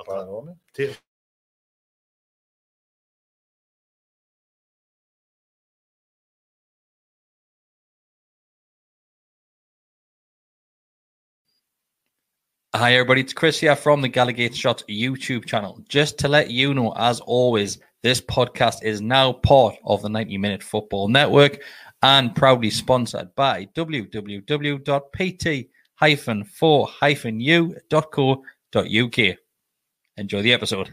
Hi everybody, it's Chris here from the Gallagher Shots YouTube channel. Just to let you know, as always, this podcast is now part of the 90-Minute Football Network and proudly sponsored by www.pt-4-u.co.uk. Enjoy the episode.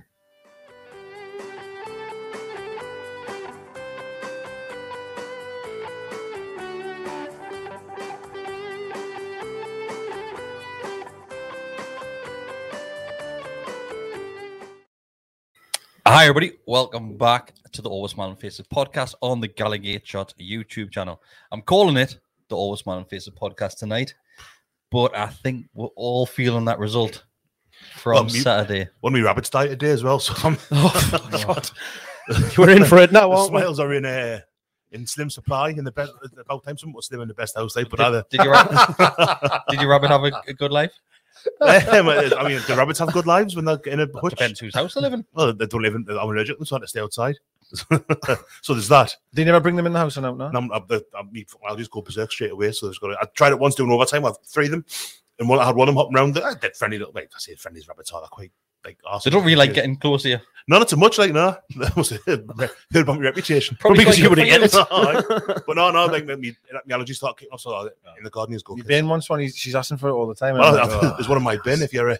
Hi everybody, welcome back to the Always Smiling Faces podcast on the Gallagher Shots YouTube channel. I'm calling it the Always Smiling Faces podcast tonight, but I think we're all feeling that result from Saturday. One of my rabbits died today as well, so I'm... God. We're in for it now, aren't we? Smiles are in slim supply in the best. About time someone was slim in the best house life, but did your rabbit have a good life? I mean, the rabbits have good lives when they're in a hutch. Depends whose house they live in. Well, they don't live in. I'm allergic to them, so I have to stay outside. So there's that. They never bring them in the house and out now. I'll just go berserk straight away. So I tried it once doing overtime. I have 3 of them, and I had one of them hopping around. They're friendly. I say friendly rabbits are quite like awesome. They don't really like getting close to you. No, not too much. Like no, that was heard about my reputation. Probably because you wouldn't get it. But no, like my allergies start kicking off. So in the garden is good. You've been once when she's asking for it all the time. Well, there's one in my bin. If you're, are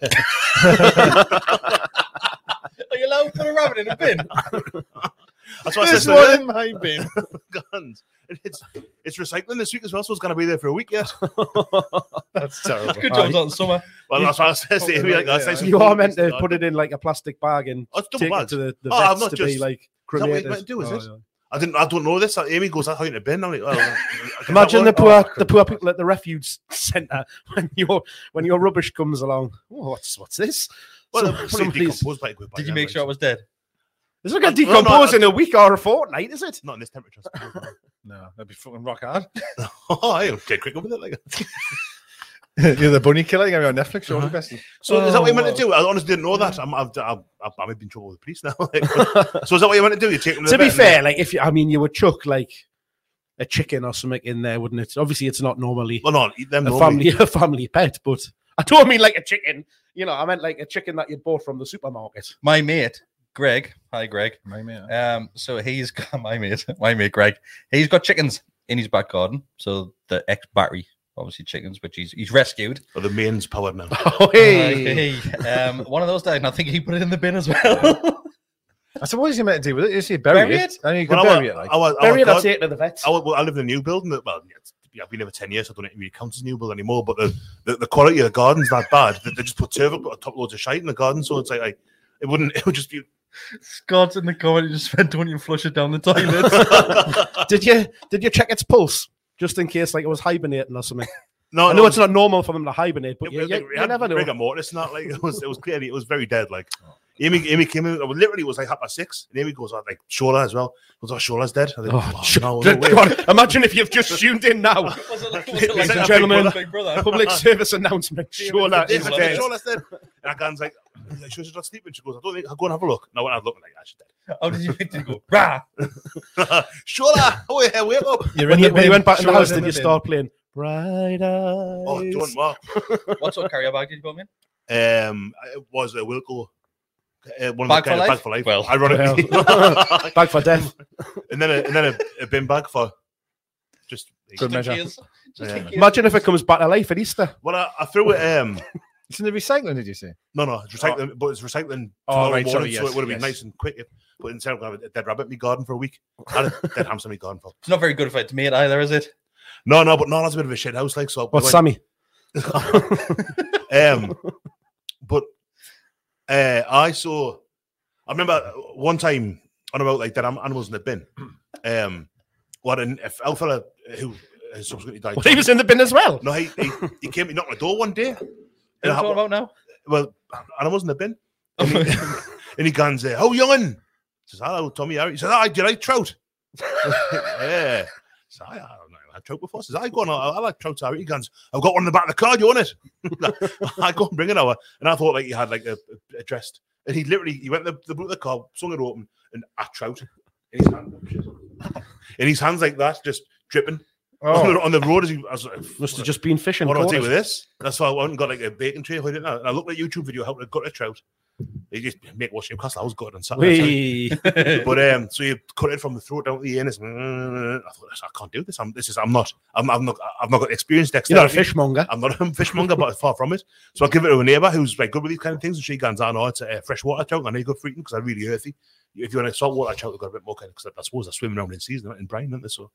you allowed to put a rabbit in a bin? That's what there's one in my bin. Guns. It's recycling this week as well, so it's going to be there for a week yet. That's terrible. Good job on summer. Well, that's what I said to Amy. You are meant to put it in like a plastic bag and take it to the vets to be like cremated. Is that what you meant to do, is it? Yeah. I don't know this. Amy goes, "That's how you in a bin." I'm like, well, imagine the poor people at the refuge centre when your rubbish comes along. Oh, what's this? Well, did you make sure it was dead? Is it going to decompose in a week or a fortnight, is it? Not in this temperature. No, that'd be fucking rock hard. I'll get quick with it. Like. You're the bunny killer. You're on Netflix. Show the best. So is that what you meant to do? I honestly didn't know that. I've been in trouble with the police now. So is that what you meant to do? You take them to be fair, like you would chuck like a chicken or something in there, wouldn't it? Obviously, it's not normally a family pet, but I don't mean like a chicken. You know, I meant like a chicken that you bought from the supermarket. My mate. Greg, hi Greg. My mate. So he's got my mate Greg. He's got chickens in his back garden. So the ex-battery, obviously chickens, which he's rescued. Oh, the main's powered now. Oh, hey. One of those died, and I think he put it in the bin as well. I suppose you meant to do with it. You see, bury it. I mean, you could bury it. Like. Bury it. I'll take it to the vets. I live in a new building. I've been there for 10 years. So I don't really count as a new build anymore. But the quality of the garden's that bad. They just put turf, put top loads of shite in the garden. So it's like it would just be. Scott's in the comment. Just went, don't you flush it down the toilet? Did you check its pulse just in case like it was hibernating or something? No, I know it's not normal for them to hibernate, but you never know. Rigor mortis, not like it was clearly it was very dead. Like Amy came in. Literally, it was like 6:30, and Amy goes out like Shola as well. Goes, Shola's dead. I think, no God, imagine if you've just tuned in now, ladies and gentlemen. Public service announcement: Shola is dead. Shola's dead. And Agan's like, she's not sleeping. She goes, I don't think I'll go and have a look. No, I went and have a look, and like, she's dead. How did you go? Rah! Shola, wake up! When you went back in the house, did you start playing Bright Eyes? Oh, don't what? What sort of carrier bag did you put in? It was a Wilco. Bag for life? Well, ironically. Bag for death. and then a bin bag for just good measure. Imagine if it comes back to life at Easter. Well, I threw it. It's in the recycling, did you say? No, it's recycling, but it's recycling tomorrow morning, sorry, so it would have been nice and quick. But instead of having a dead rabbit in my garden for a week, I had a dead hamster in my garden for. It's not very good if it's mate either, is it? No, but that's a bit of a shit house, like so. What's Sammy? But I remember one time on about like dead animals in the bin. What a fella who subsequently died. Well, he was in the bin as well. No, he came. He knocked on the door one day. What are you talking about now? Well, animals in the bin. And he goes, "How young'un?" Says, "Hello, Tommy Harry." He says, "Do you like trout?" Yeah. So I don't know. I had trout before. Says, "I go on. I like trout." Harry. He goes, "I've got one in the back of the car. Do you want it?" I go and bring it over. And I thought like he had like a dressed And he went to the boot of the car, swung it open, and at Trout in his hand. In his hands like that, just dripping. On the road, must have just been fishing. What do I do with this? That's why I went and got like a bacon tray. And I looked at a YouTube video how to gut a trout. They just make washing Newcastle. I was gutted on Saturday. But so you cut it from the throat down to the anus. I thought, I can't do this. I've not got experience. You're not a fishmonger. I'm not a fishmonger, but far from it. So I give it to a neighbour who's like good with these kind of things, and she goes, "Oh no, it's a freshwater trout. I know you're good for eating because they're really earthy. If you want a saltwater trout, they've got a bit more kind of, because I suppose they're swimming around in season in brine, aren't they? So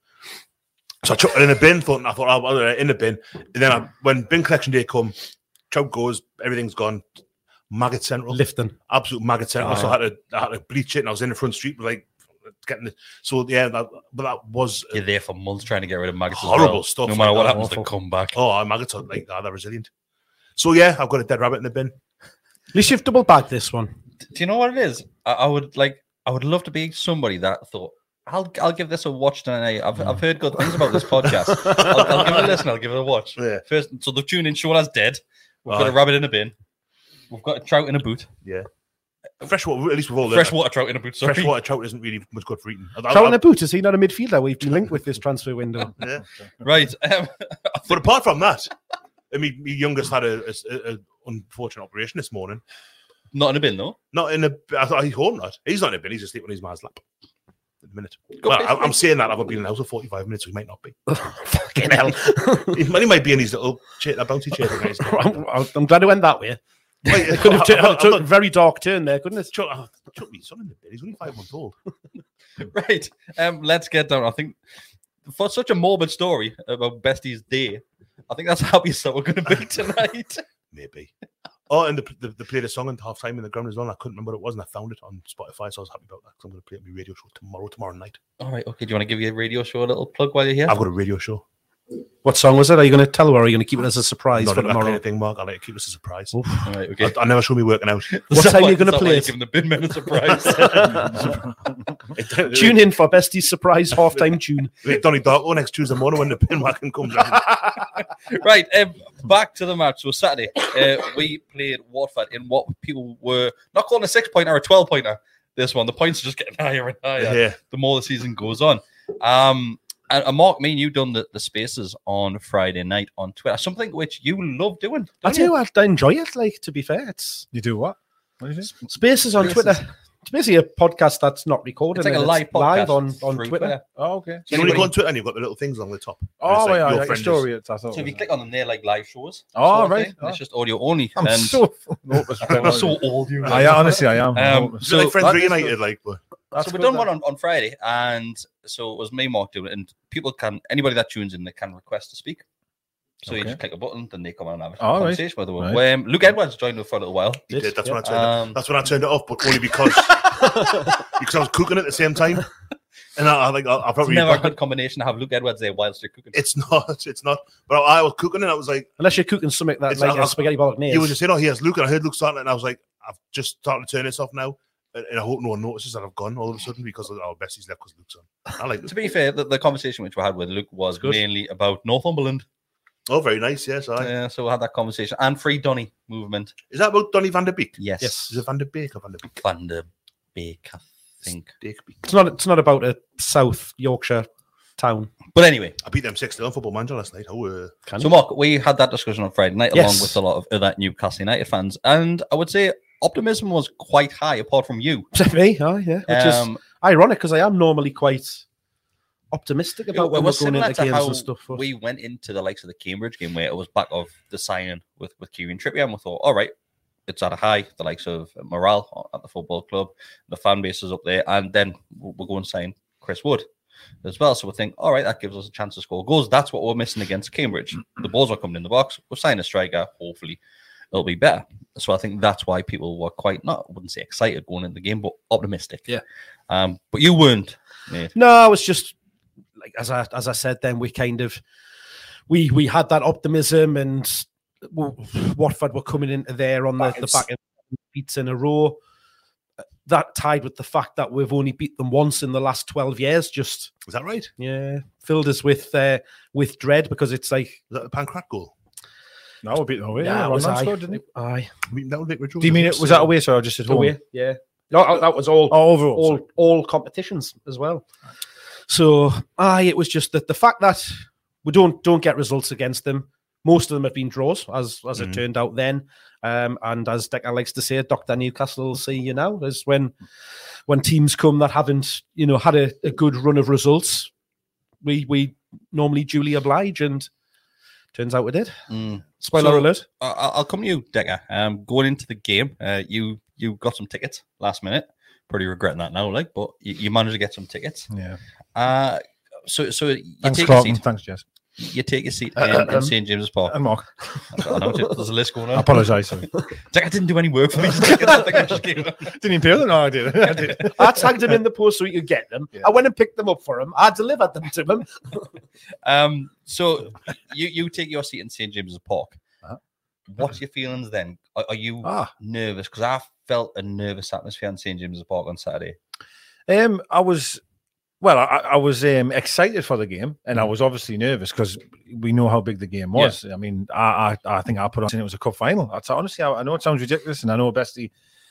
I chucked it in a bin. I thought I'll in the bin. And then when bin collection day come, trout goes, everything's gone. Maggot central, lifting, absolute maggot central. So I had to bleach it, and I was in the front street, like getting it. So yeah, but that was you're there for months trying to get rid of maggots. Horrible stuff. No matter what happens, they come back. Oh, maggots are like that. They're resilient. So yeah, I've got a dead rabbit in the bin. At least you've double bagged this one. Do you know what it is? I would love to be somebody that thought, I'll give this a watch tonight. I've heard good things about this podcast. I'll give it a listen. I'll give it a watch. Yeah. First, so the tune in show us dead. We've got a rabbit in a bin. We've got a trout in a boot. Yeah. Freshwater, at least we've all learned. Freshwater trout in a boot. Sorry. Freshwater trout isn't really much good for eating. Trout in a boot, is he not a midfielder? We've been linked with this transfer window. Yeah. Right. But apart from that, I mean, my youngest had a unfortunate operation this morning. Not in a bin, though? Not in a... I hope not. He's not in a bin. He's asleep on his man's lap. In a minute. I'm saying that. I've been in the house for 45 minutes, so he might not be. Fucking hell. He might be in his little bouncy chair. I'm glad it went that way. It could have took a very dark turn there, couldn't it? Chuck me son in the bin. He's only 5 months old. Right. Let's get down. I think for such a morbid story about Bestie's day, I think that's how we we're going to be tonight. Maybe. Oh, and they played a song in half time in the ground as well. I couldn't remember what it was, and I found it on Spotify, so I was happy about that because I'm going to play it on my radio show tomorrow night. All right, okay. Do you want to give your radio show a little plug while you're here? I've got a radio show. What song was it? Are you going to tell her, or are you going to keep it as a surprise for tomorrow? That kind of thing, Mark. I like to keep it as a surprise. All right, okay. I never show me working out. What time are you going to play it? Giving the bin men a surprise. Tune in for Bestie's surprise halftime tune. Donny Darko next Tuesday morning when the bin wagon comes out. Right, back to the match. So Saturday, we played Watford in what people were not calling a 6-pointer or a 12-pointer. This one, the points are just getting higher and higher the more the season goes on. And Mark, me and you done the spaces on Friday night on Twitter, something which you love doing. I do. I enjoy it. Like, to be fair, you do what? What do you do? Spaces on Twitter. It's basically a podcast that's not recorded. It's like a live podcast on Twitter. Oh, okay. So you go on Twitter and you've got the little things on the top. Oh, like, yeah, like a story. So if you click on them, they're like live shows. Oh, right. It's just audio only. I'm so old. Honestly, I am. So like Friends Reunited, like. So we done one on Friday, and so it was me, Mark, doing it, and anybody that tunes in, they can request to speak. So you just click a button, then they come on and have a conversation with them. Right. Luke Edwards joined us for a little while. He did. That's when I turned it off, but only because I was cooking at the same time. And I probably it's never a good combination to have Luke Edwards there whilst you're cooking. It's not. But I was cooking and I was like, unless you're cooking something that's like spaghetti bolognese. You were just saying, "Oh, here's Luke," and I heard Luke starting it, and I was like, "I've just started to turn this off now." And I hope no one notices that I've gone all of a sudden because our Bestie's left because Luke's on. I like it. To be fair, the conversation which we had with Luke was mainly about Northumberland. Oh, very nice. Yes, yeah. So we had that conversation and Free Donny movement. Is that about Donny van der Beek? Yes. Is it Van der Beek or Van der Beek? Van der Beek, I think. It's not about a South Yorkshire town. But anyway, I beat them 6-0 on Football Manager last night. So Mark, we had that discussion on Friday night along with a lot of other Newcastle United fans, and I would say optimism was quite high, apart from you. Me, yeah. Which is ironic because I am normally quite optimistic about when we're going into games and stuff. We went into the likes of the Cambridge game where it was back of the signing with Kieran Trippier, and we thought, all right, it's at a high, the likes of morale at the football club, the fan base is up there, and then we'll go and sign Chris Wood as well. So we think, all right, that gives us a chance to score goals. That's what we're missing against Cambridge. The balls are coming in the box. We'll sign a striker. Hopefully it'll be better. So I think that's why people were quite, I wouldn't say excited going into the game, but optimistic. Yeah. But you weren't, mate. No, I was just, like, as I said, then we kind of, we had that optimism, and Watford were coming into there on the back of beats in a row. That tied with the fact that we've only beat them once in the last 12 years. Is that right? Yeah. Filled us with dread because it's like... Is that the Pancrat goal? No, we beat them away. Yeah, it was scored, didn't he? Aye. That was Vic. Do you mean it was that away or just at home? Away, yeah. No, that was all overall, all competitions as well. So, it was just that the fact that we don't get results against them. Most of them have been draws, as it turned out then. And as Decker likes to say, Dr. Newcastle will see you now, is when teams come that haven't, had a good run of results, we normally duly oblige, and turns out we did. Spoiler alert. I'll come to you, Decker. Going into the game, you got some tickets last minute. Pretty regretting that now, but you managed to get some tickets. Yeah. So you thanks, take Clark, a seat. Thanks, Jess. You take a seat in St. James's Park. And Mark. I know, there's a list going on. I apologise. Decker didn't do any work for me. Didn't even pay them? No, I did. I tagged him in the post so he could get them. Yeah. I went and picked them up for him. I delivered them to him. So you take your seat in St. James's Park. What's your feelings then? Are you nervous? Because I felt a nervous atmosphere in St. James's Park on Saturday. I was excited for the game, and I was obviously nervous because we know how big the game was. Yeah. I mean, I think I put on it was a cup final. Honestly, I know it sounds ridiculous, and I know Bestie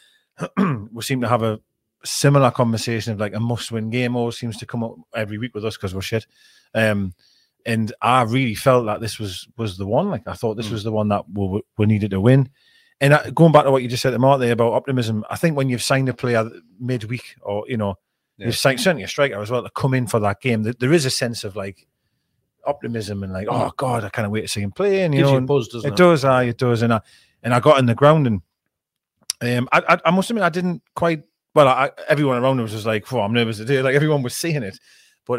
we seem to have a similar conversation of like a must-win game always seems to come up every week with us because we're shit. And I really felt that this was the one. Like I thought this was the one that we needed to win. And going back to what you just said to Mark there about optimism, I think when you've signed a player midweek, or you've signed certainly a striker as well to come in for that game, there is a sense of like optimism and like, oh God, I can't wait to see him play. And gives you a buzz, doesn't it? It does, it does. And I got in the ground, and I must admit I didn't quite. Well, everyone around me was just like, "Oh, I'm nervous today." Like everyone was seeing it, but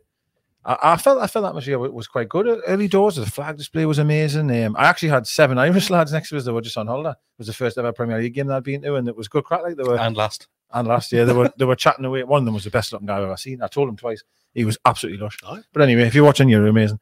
I felt that atmosphere was quite good. Early doors, the flag display was amazing. I actually had 7 Irish lads next to us that were just on holiday. It was the first ever Premier League game that I'd been to, and it was good crack. Like they were last year they were chatting away. One of them was the best looking guy I've ever seen. I told him twice. He was absolutely lush. But anyway, if you're watching, you're amazing.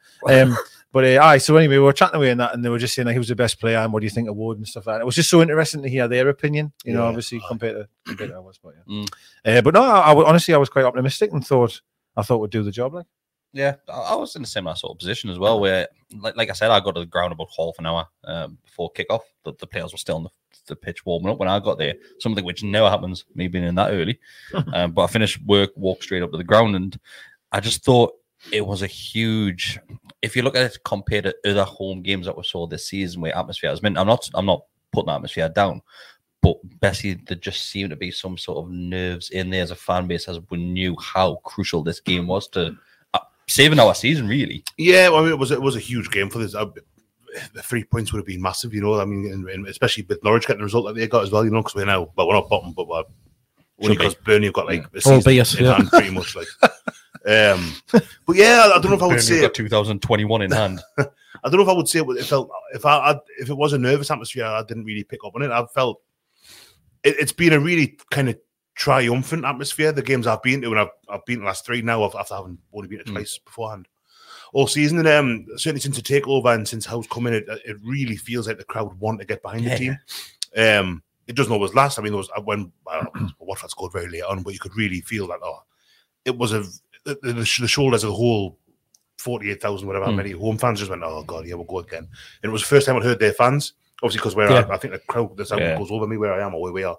So anyway, we were chatting away in that, and they were just saying like, he was the best player, and what do you think of Wood and stuff like that. It was just so interesting to hear their opinion, obviously compared to ours. But no, honestly, I was quite optimistic and I thought we'd do the job. Like, yeah, I was in a similar sort of position as well, where, like I said, I got to the ground about half an hour before kickoff. The players were still on the pitch warming up when I got there, something which never happens, me being in that early. But I finished work, walked straight up to the ground, and I just thought it was a huge. If you look at it compared to other home games that we saw this season, where atmosphere has been, I'm not putting the atmosphere down, but basically there just seemed to be some sort of nerves in there as a fan base, as we knew how crucial this game was to saving our season, really. Yeah, well, I mean, it was a huge game for this. The 3 points would have been massive, I mean, and especially with Norwich getting the result that they got as well, because we're now, but we're not bottom, but we're only because Burnley have got like a season in hand, pretty much like. But yeah, I don't know if I would say got 2021 in hand. I don't know if I would say it felt if it was a nervous atmosphere, I didn't really pick up on it. I felt it's been a really kind of triumphant atmosphere. The games I've been to, and I've been to the last 3 now, after having only been to twice beforehand all season, and certainly since the takeover and since Howe's come in, it really feels like the crowd want to get behind the team. It doesn't always last. I mean, when Watford scored very late on, but you could really feel that it was the shoulders of the whole 48,000 whatever how many home fans just went, oh God, yeah, we'll go again. And it was the first time I'd heard their fans, obviously because I think the crowd the sound goes over me where I am or where we are.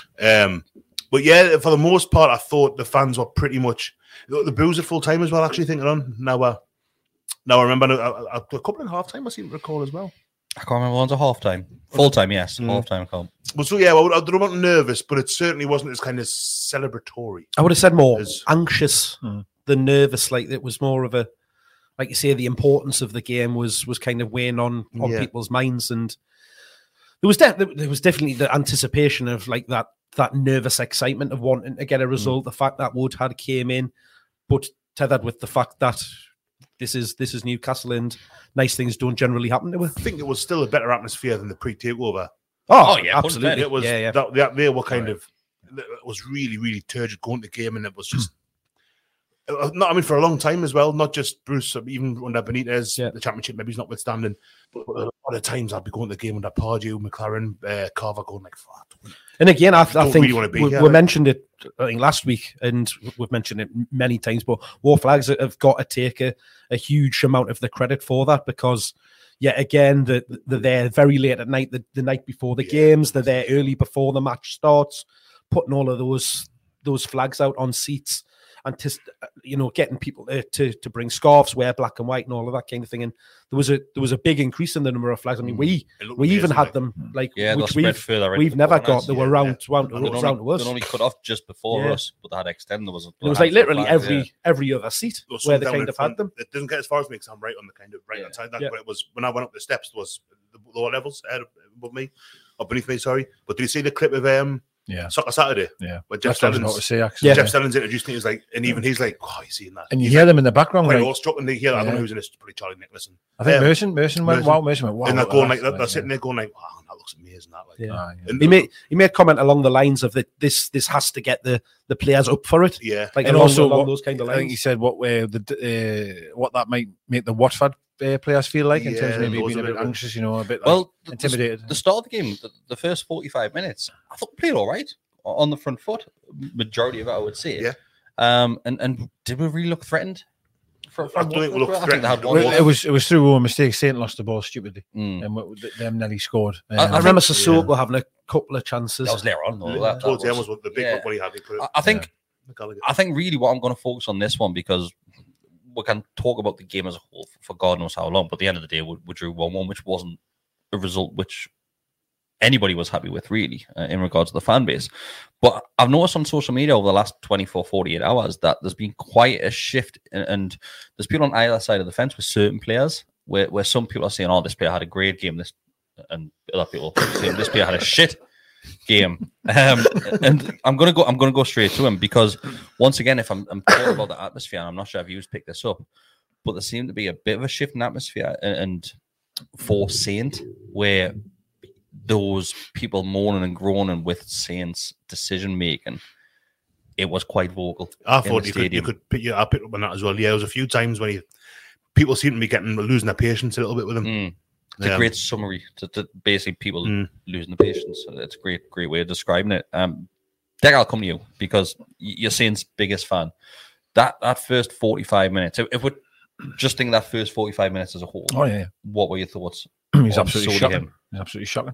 But yeah, for the most part, I thought the fans were pretty much the boos at full time as well. Actually, thinking on now I remember a couple in half time. I seem to recall as well. I can't remember one's a half time, full time. Yes, half time. I can't. Well, so yeah, I don't know, nervous, but it certainly wasn't as kind of celebratory. I would have said more anxious than nervous. Like it was more of a, like you say, the importance of the game was kind of weighing on people's minds, and there was definitely the anticipation of like that nervous excitement of wanting to get a result. The fact that Wood had came in, but tethered with the fact that this is Newcastle and nice things don't generally happen to it. I think it was still a better atmosphere than the pre-takeover. Oh yeah, absolutely. It was they were kind of, it was really, really turgid going to the game, and it was just for a long time as well, not just Bruce, even under Benitez, the championship maybe he's notwithstanding, but a lot of times I'd be going to the game under Pardew, McLaren, Carver going like, fuck. And again, I think really we mentioned it I think last week, and we've mentioned it many times, but War Flags have got to take a huge amount of the credit for that, because yet again, they're there very late at night, the night before the games. They're there early before the match starts, putting all of those flags out on seats. And getting people to bring scarves, wear black and white, and all of that kind of thing. And there was a big increase in the number of flags. I mean, we even had them which we've never got. They were round to us. They only cut off just before us, but they had extended. It was like literally every other seat where they kind of had them. It doesn't get as far as me because I'm right on the kind of right hand side. But it was when I went up the steps. It was the lower levels above me, or beneath me. Sorry, but did you see the clip of Soccer Saturday? Yeah. When Jeff Stelling's introducing it, he's like, and even he's like, oh, you seeing that? And you hear them in the background. Quite awestruck, and they hear that. I don't know who's in this, probably Charlie Nicholas. I think Merson went, wow. And they're going like, they're sitting there going like, wow, that looks amazing. That he made comment along the lines of that this has to get the players up for it. Yeah. Like, and also along those kind of lines. I think he said what that might make the Watford players feel like in terms of maybe being a bit anxious, a bit intimidated. The start of the game, the first 45 minutes, I thought we played all right. On the front foot, majority of it, I would say. Yeah. And did we really look threatened? I don't think we looked threatened. It was through our mistakes. Saint lost the ball stupidly, and them nearly scored. I remember Sissoko having a couple of chances. That was later on, though. Towards the end was the big one he had. I think really what I'm going to focus on this one, because we can talk about the game as a whole for God knows how long, but at the end of the day, we drew 1-1, which wasn't a result which anybody was happy with, really, in regards to the fan base. But I've noticed on social media over the last 24, 48 hours that there's been quite a shift, and there's people on either side of the fence with certain players, where some people are saying, oh, this player had a great game, and other people are saying this player had a shit game. And I'm gonna go straight to him, because once again, if I'm talking about the atmosphere, and I'm not sure if you've picked this up, but there seemed to be a bit of a shift in atmosphere and for Saint, where those people moaning and groaning with Saint's decision making, it was quite vocal. I thought you could I picked up on that as well. Yeah, there was a few times when people seem to be losing their patience a little bit with him. It's a great summary to basically people losing the patience. It's a great way of describing it. Dec, I'll come to you, because you're Saint's biggest fan. That first 45 minutes, if we just think that first 45 minutes as a whole, what were your thoughts? He's absolutely shocking. He's absolutely shocking.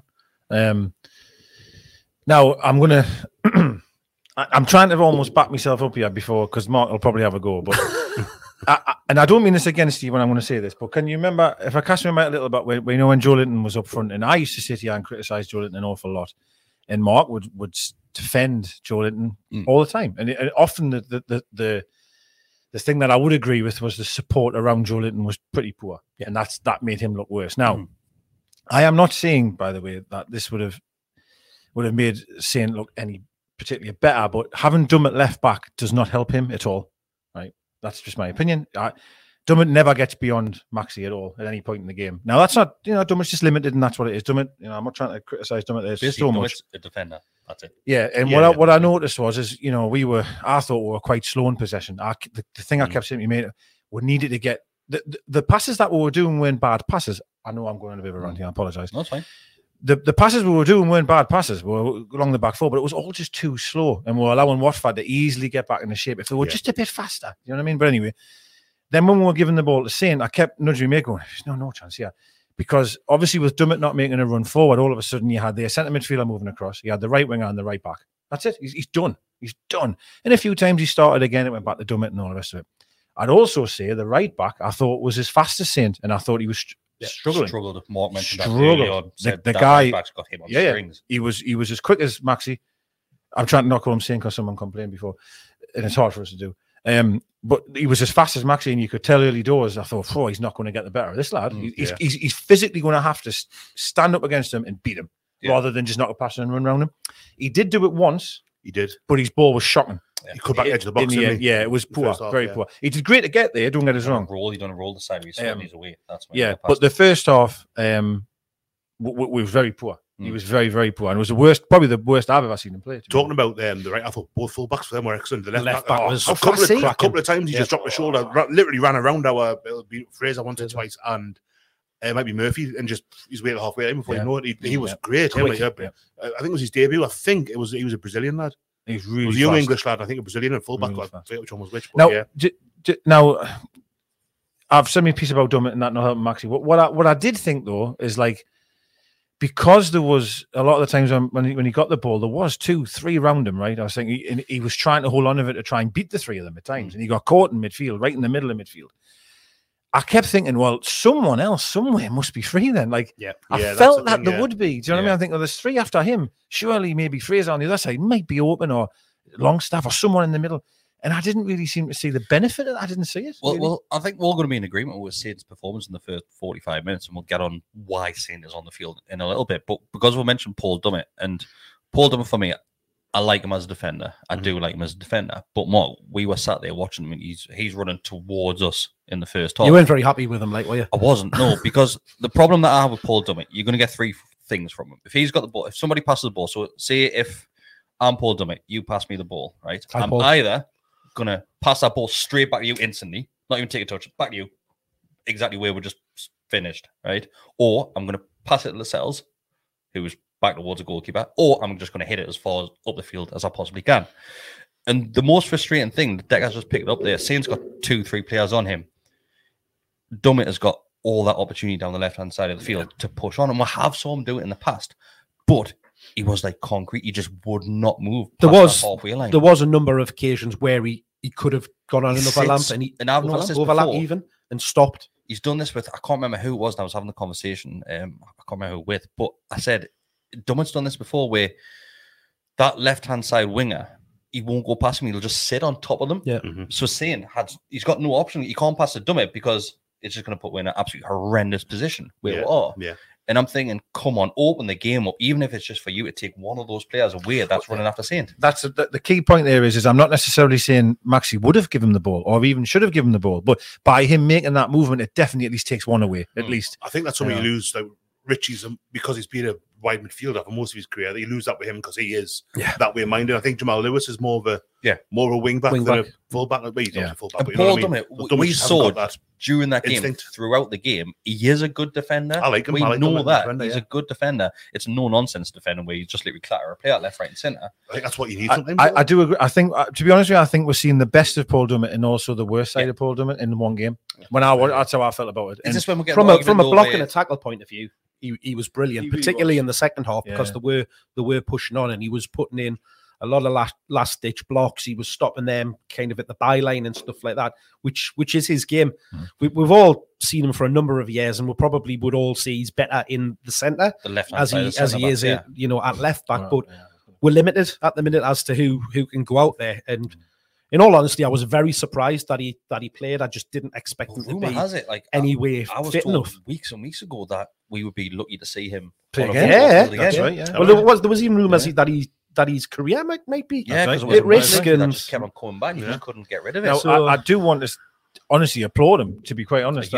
Now I'm gonna I'm trying to almost back myself up here before, because Mark will probably have a go, but and I don't mean this against you when I'm going to say this, but can you remember, if I cast my mind a little bit, when Joelinton was up front, and I used to sit here and criticise Joelinton an awful lot, and Mark would defend Joelinton all the time, and often the thing that I would agree with was the support around Joelinton was pretty poor, and that made him look worse. Now, I am not saying, by the way, that this would have made Saint look any particularly better, but having Dummett left back does not help him at all. Right, that's just my opinion. Dummett never gets beyond Maxi at all at any point in the game. Now that's not, Dummett's just limited, and that's what it is. Dummett, I'm not trying to criticise Dummett. There's so much. A defender. That's it. Yeah, and what I noticed was I thought we were quite slow in possession. The thing I kept saying to me, mate, we needed to get the passes that we were doing weren't bad passes. I know I'm going a bit of a rant here. I apologise. No, that's fine. The passes we were doing weren't bad passes. We were along the back four, but it was all just too slow, and we were allowing Watford to easily get back into shape if they were just a bit faster. You know what I mean? But anyway, then when we were giving the ball to Saint, I kept nudging me, going, "There's no chance here," because obviously with Dummett not making a run forward, all of a sudden you had the centre midfielder moving across, you had the right winger and the right back. That's it. He's done. He's done. And a few times he started again, it went back to Dummett and all the rest of it. I'd also say the right back, I thought, was as fast as Saint, and I thought he was struggling. Struggled. Mark mentioned that earlier. The guy, got him on strings. He was as quick as Maxi. I'm trying to not call him Saint because someone complained before, and it's hard for us to do. But he was as fast as Maxi, and you could tell early doors. I thought, he's not going to get the better of this lad. He's physically going to have to stand up against him and beat him, rather than just knock a pass and run around him. He did do it once. He did, but his ball was shocking. He cut back edge of the box. It was poor, very poor. He did great to get there. Don't get us wrong. He done a roll the side. He's away. That's but the first half, was very poor. He was very, very poor, and it was probably the worst I've ever seen him play. Talking about the right, I thought both fullbacks for them were excellent. The left back was a couple of times he just dropped the shoulder, literally ran around it'll be Fraser once or twice, and it might be Murphy, and just he's waited halfway in before you know it. He was great. I think it was his debut. I think he was a Brazilian lad. He's really a young English lad. I think a Brazilian and fullback. Really which one was which? Now, now, I've said my piece about Dummett and that not helping Maxi. What I did think though is like, because there was a lot of the times when he got the ball, there was 2-3 round him, right? I was thinking he was trying to hold on to it to try and beat the three of them at times, and he got caught in midfield, right in the middle of midfield. I kept thinking, well, someone else somewhere must be free then. Like, I felt that there would be. Do you know what I mean? I think, well, there's 3 after him. Surely maybe Fraser on the other side might be open, or Longstaff, or someone in the middle. And I didn't really seem to see the benefit of that. I didn't see it. Well, I think we're all going to be in agreement with Saint's performance in the first 45 minutes, and we'll get on why Saint is on the field in a little bit. But because we mentioned Paul Dummett, and Paul Dummett, for me, I like him as a defender. I do like him as a defender. But more, we were sat there watching him, and he's running towards us in the first half. You weren't very happy with him, like, were you? I wasn't, no, because the problem that I have with Paul Dummett, you're going to get 3 things from him. If he's got the ball, if somebody passes the ball, so say if I'm Paul Dummett, you pass me the ball, right? I'm either going to pass that ball straight back to you instantly, not even take a touch, back to you, exactly where we're just finished, right? Or I'm going to pass it to Lascelles, who was back towards a goalkeeper, or I'm just going to hit it as far up the field as I possibly can. And the most frustrating thing, the deck has just picked it up there. Saint's got 2-3 players on him. Dummett has got all that opportunity down the left-hand side of the field to push on, and we have saw him do it in the past, but he was like concrete. He just would not move past that halfway line. There was a number of occasions where he could have gone on another lamp, and I've noticed this overlap before. Even and stopped. He's done this with, I can't remember who it was, and I was having the conversation. I can't remember who with, but I said, Dummett's done this before where that left-hand side winger, he won't go past him. He'll just sit on top of them. Yeah. So Saint he's got no option. He can't pass to Dummett because it's just going to put him in an absolutely horrendous position where we are. Yeah. And I'm thinking, come on, open the game up, even if it's just for you to take one of those players away that's running after Saint. That's the key point there is I'm not necessarily saying Maxi would have given him the ball or even should have given him the ball, but by him making that movement, it definitely at least takes one away, at least. I think that's something you lose. Like Richie's, because he's been a wide midfielder for most of his career, you lose that with him because he is that way minded. I think Jamal Lewis is more of a wing back than a full back. Like, he's not a full back, but Paul Dummett, we saw that during that game, throughout the game, he is a good defender. I like him. We know that. Defender, he's a good defender. It's no nonsense defender where you just literally clatter a player left, right, and centre. I think that's what you need sometimes. I do agree. I think, to be honest with you, I think we're seeing the best of Paul Dummett and also the worst side of Paul Dummett in one game. That's how I felt about it. Is this when we're from a block and a tackle point of view? He was brilliant, particularly in the second half, because they were pushing on, and he was putting in a lot of last ditch blocks. He was stopping them kind of at the byline and stuff like that, which is his game. We've all seen him for a number of years, and we probably would all see he's better in the centre as he is at left back. But we're limited at the minute as to who can go out there. And in all honesty, I was very surprised that he played. I just didn't expect him to be anyway fit enough. Weeks and weeks ago that we would be lucky to see him play again. That's right. Yeah. Well, there was even rumours that his career might be at risk, and just kept on coming back. He just couldn't get rid of it. Now, so, I do want to honestly applaud him. To be quite honest,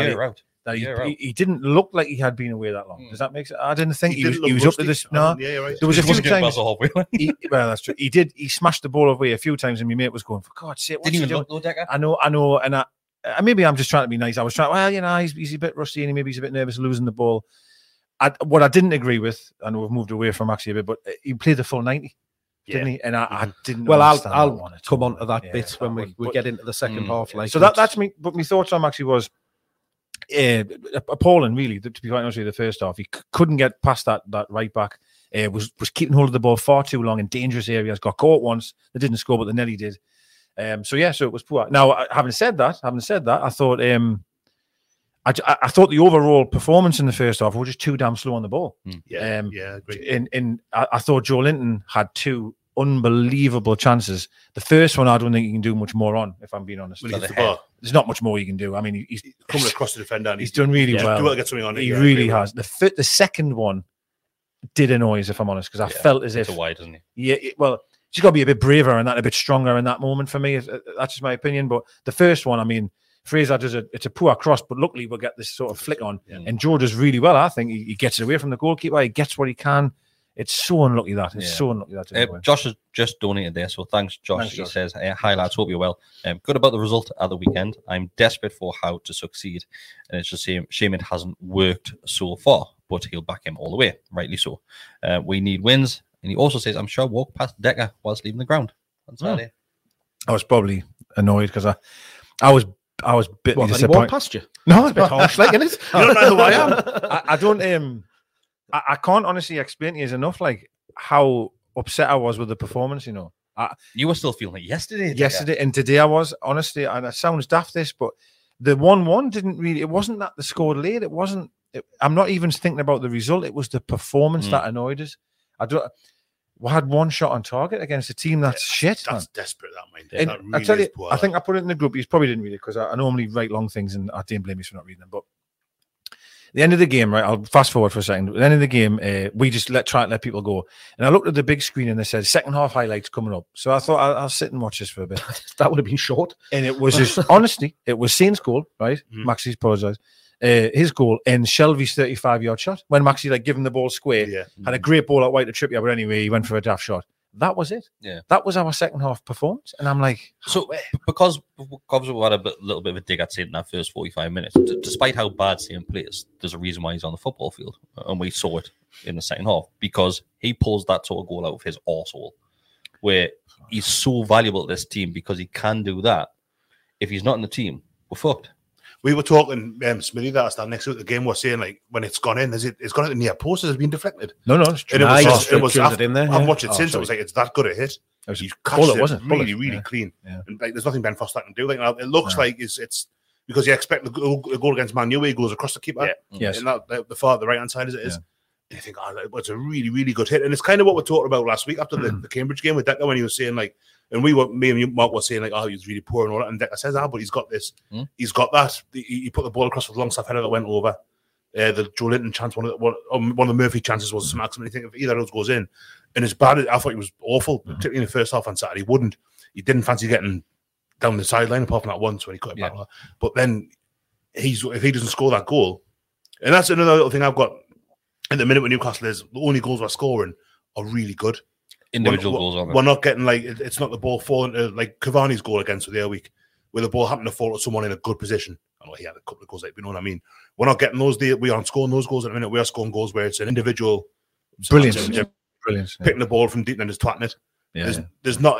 he didn't look like he had been away that long. Does that make sense? I didn't think he was up to this. No, there was a few times. Well, that's true. He smashed the ball away a few times, and my mate was going, "For God's sake, what's he doing?" I know, and maybe I'm just trying to be nice. I was trying. Well, he's a bit rusty, and maybe he's a bit nervous losing the ball. What I didn't agree with, and we've moved away from actually a bit, but he played the full 90. Didn't he? And I didn't. Well, I'll come on to that bit when we get into the second half. Like, so that's me. But my thoughts on actually was appalling. Really, to be quite honest with you, the first half he couldn't get past that right back. Was keeping hold of the ball far too long in dangerous areas. Got caught once. They didn't score, but the Nelly did. So it was poor. Now, having said that, I thought I thought the overall performance in the first half was just too damn slow on the ball. Agreed. I thought Joe Linton had 2 unbelievable chances. The first one, I don't think you can do much more on, if I'm being honest. There's not much more you can do. I mean, he's coming across the defender. And he's done really well. Do get something on it. He really has. The second one did annoy us, if I'm honest, because I felt as if wide, isn't he? Yeah. Well, he's got to be a bit braver and that, a bit stronger in that moment for me. That's just my opinion. But the first one, I mean, Fraser it's a poor cross, but luckily we'll get this sort of flick on. And Joe does really well. I think he gets it away from the goalkeeper. He gets what he can. It's so unlucky that. So unlucky that. Josh has just donated there, so thanks, Josh. He says, "Hi lads, hope you're well. Good about the result at the weekend. I'm desperate for how to succeed, and it's just a shame it hasn't worked so far. But he'll back him all the way, rightly so. We need wins." And he also says, "I'm sure I walked past Decker whilst leaving the ground." That's I was probably annoyed because I was bitterly disappointed. Past you? No, it's a bit harsh, like, isn't it? You don't know who I am. I don't. I can't honestly explain to you enough, like how upset I was with the performance. You know, you were still feeling it yesterday. And today I was honestly, and it sounds daft this, but the 1-1 didn't really. It wasn't that the score late. It wasn't. I'm not even thinking about the result. It was the performance that annoyed us. We had one shot on target against a team that's shit. That's desperate, that, mate. And that really I tell you, poor, I think I put it in the group. You probably didn't read it because I normally write long things and I didn't blame you for not reading them. But the end of the game, right? I'll fast forward for a second. At the end of the game, we just try and let people go. And I looked at the big screen and they said second half highlights coming up. So I thought I'll sit and watch this for a bit. That would have been short. And it was just honestly, it was Saint's goal, right? Maxi's apologised. His goal and Shelby's 35-yard shot when Maxi like giving the ball square, had a great ball out wide to Trippier, but anyway he went for a daft shot. That was it. Yeah, that was our second half performance, and I'm like, so because we had a little bit of a dig at Saint in that first 45 minutes. Despite how bad Saint plays, there's a reason why he's on the football field, and we saw it in the second half because he pulls that sort of goal out of his arsehole, where he's so valuable to this team because he can do that. If he's not in the team, we're fucked. We were talking, Smithy, that stand next to the game was saying, like, when it's gone in, it's gone in the near post, has been deflected. No, it was in there. I've watched it since. It was like, it's that good a hit. He's catched it really clean. Yeah. And like, there's nothing Ben Foster can do. Like, it looks like it's because you expect the goal against Man U, he goes across the keeper. Yeah. Yes. And the right hand side as it is. And you think, it's a really, really good hit. And it's kind of what we talked about last week after the Cambridge game with Decker when he was saying, like, and me and Mark were saying, like, he was really poor and all that. And Decker says, but he's got this. He's got that. He put the ball across with a long staff header that went over. The Joe Linton chance, one of the Murphy chances was some maximum. I think if either of those goes in, and as bad as I thought he was awful, particularly in the first half on Saturday, he didn't fancy getting down the sideline apart from that once when he cut it back. But then if he doesn't score that goal, and that's another little thing I've got at the minute with Newcastle is the only goals we're scoring are really good. Individual goals on it. We're not getting like it's not the ball falling to like Cavani's goal against the other week, where the ball happened to fall to someone in a good position. I know he had a couple of goals, like, you know what I mean. We're not getting those. We aren't scoring those goals at the minute. We are scoring goals where it's an individual, brilliant, picking the ball from deep and just twatting it. Yeah, there's not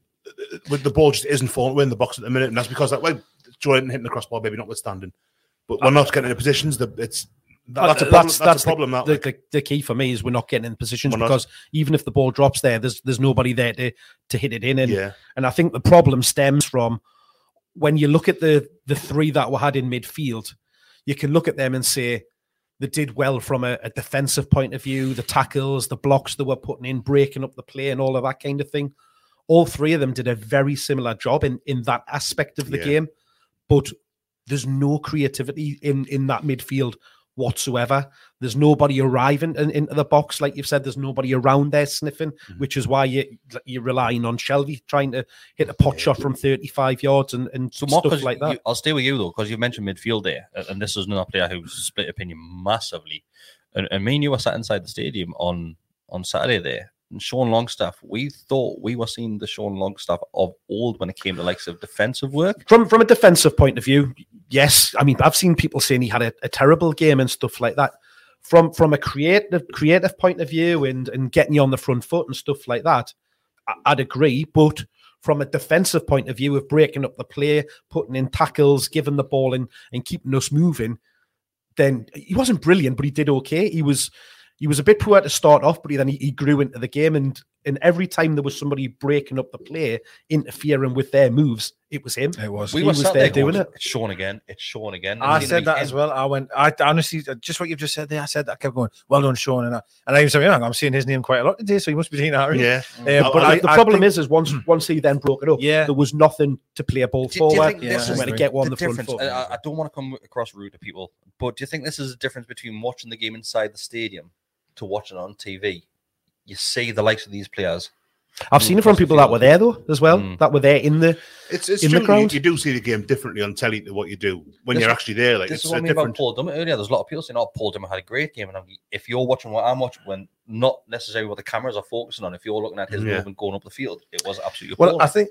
with the ball just isn't falling. We're in the box at the minute, and that's because like Jordan hitting the crossbar, maybe notwithstanding, but we're not getting in the positions. That's a problem. The key for me is we're not getting in positions because even if the ball drops there, there's nobody there to hit it in. And I think the problem stems from when you look at the three that were had in midfield, you can look at them and say they did well from a defensive point of view, the tackles, the blocks they were putting in, breaking up the play and all of that kind of thing. All three of them did a very similar job in that aspect of the game, but there's no creativity in that midfield whatsoever. There's nobody arriving into the box, like you've said. There's nobody around there sniffing, which is why you're relying on Shelby trying to hit a pot shot from 35 yards and so stuff like that. I'll stay with you though, because you mentioned midfield there, and this is another player who's split opinion massively. And me and you were sat inside the stadium on Saturday there. And Sean Longstaff, we thought we were seeing the Sean Longstaff of old when it came to likes of defensive work. From a defensive point of view, yes. I mean, I've seen people saying he had a terrible game and stuff like that. From a creative point of view and getting you on the front foot and stuff like that, I'd agree. But from a defensive point of view of breaking up the play, putting in tackles, giving the ball in and keeping us moving, then he wasn't brilliant, but he did okay. He was a bit poor to start off, but he grew into the game. And every time there was somebody breaking up the play, interfering with their moves, it was him. It was. We were sat there doing it. It's Sean again. It's Sean again. I said that as well. I honestly, just what you've just said there, I said that. I kept going, well done, Sean. And I was saying, I'm seeing his name quite a lot today, so he must be Dean Harry. Yeah. But the problem is once he then broke it up, there was nothing to play a ball forward. This is when to get one the front foot. I don't want to come across rude to people, but do you think this is a difference between watching the game inside the stadium to watching it on TV? You see the likes of these players. I've seen it from people that were there though as well. That were there in the the ground. You do see the game differently on telly to what you do when you're actually there. Like this is what I mean about Paul Dummett earlier. There's a lot of people saying, "Oh, Paul Dummett had a great game," and if you're watching what I'm watching, when not necessarily what the cameras are focusing on, if you're looking at his movement going up the field, it was absolutely well. I think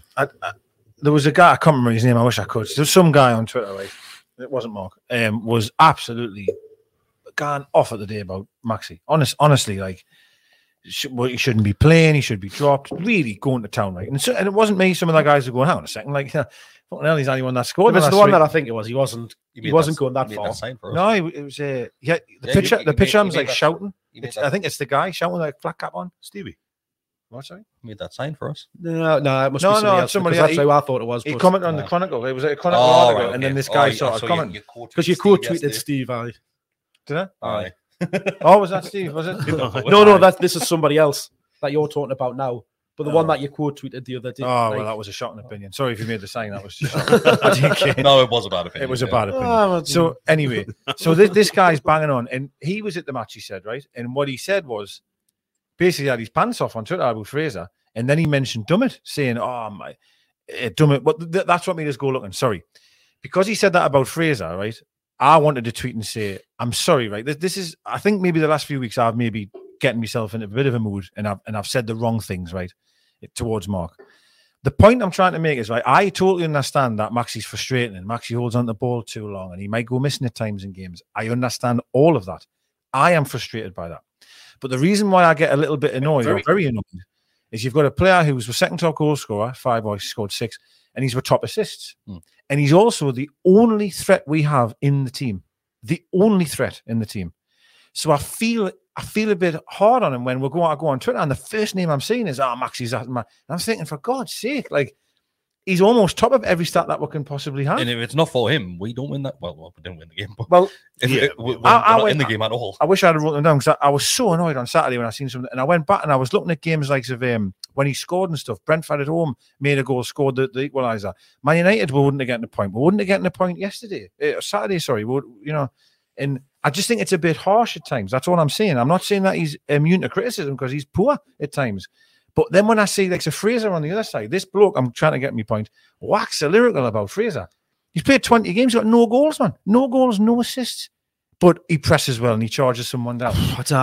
there was a guy, I can't remember his name. I wish I could. There's some guy on Twitter, right? It wasn't Mark. Was absolutely gone off at the day about Maxi. Honestly, like he shouldn't be playing. He should be dropped. Really going to town, right? And it wasn't me. Some of the guys were going, hang on a second, like, fucking hell, he's the only one that scored. It was the one that I think it was. He wasn't going that far. No, it was the pitcher was like shouting. I think it's the guy shouting like flat cap on. Stevie. What, sorry? Made that sign for us. No, it must be somebody else. That's how I thought it was. He commented on the Chronicle. It was a Chronicle article, right, and then this guy started commenting. Because you quote tweeted Steve, Did I? Aye. Oh, was that Steve? Was it? No, this is somebody else that you're talking about now. But the one that you quote tweeted the other day. Oh, well, that was a shocking opinion. Sorry if you made the sign. That was just shocking. No, it was a bad opinion. It was a bad opinion. So anyway, this guy's banging on, and he was at the match, he said, right? And what he said was, basically had his pants off on Twitter about Fraser, and then he mentioned Dummett, saying, "Oh my, Dummett." But that's what made us go looking. Sorry, because he said that about Fraser, right? I wanted to tweet and say, "I'm sorry, right? This is. I think maybe the last few weeks I've maybe getting myself in a bit of a mood, and I've said the wrong things, right, towards Mark. The point I'm trying to make is, right, I totally understand that Maxie's frustrating and Maxie holds on the ball too long, and he might go missing at times in games. I understand all of that. I am frustrated by that. But the reason why I get a little bit annoyed, very annoyed, is you've got a player who was the second top goal scorer, 5 boys, scored 6, and he's the top assists. And he's also the only threat we have in the team. The only threat in the team. So I feel a bit hard on him when I go on Twitter, and the first name I'm seeing is, Maxie's that man. And I'm thinking, for God's sake, like, he's almost top of every stat that we can possibly have. And if it's not for him, we don't win that. Well, we didn't win the game. But well, we're not in the game at all. I wish I'd wrote them down, because I was so annoyed on Saturday when I seen something. And I went back and I was looking at games like when he scored and stuff. Brentford at home made a goal, scored the equaliser. Man United wouldn't have gotten a point. We wouldn't have gotten a point Saturday, sorry. And I just think it's a bit harsh at times. That's all I'm saying. I'm not saying that he's immune to criticism, because he's poor at times. But then when I see like a Fraser on the other side, this bloke, I'm trying to get my point, wax lyrical about Fraser. He's played 20 games, got no goals, man. No goals, no assists. But he presses well and he charges someone down.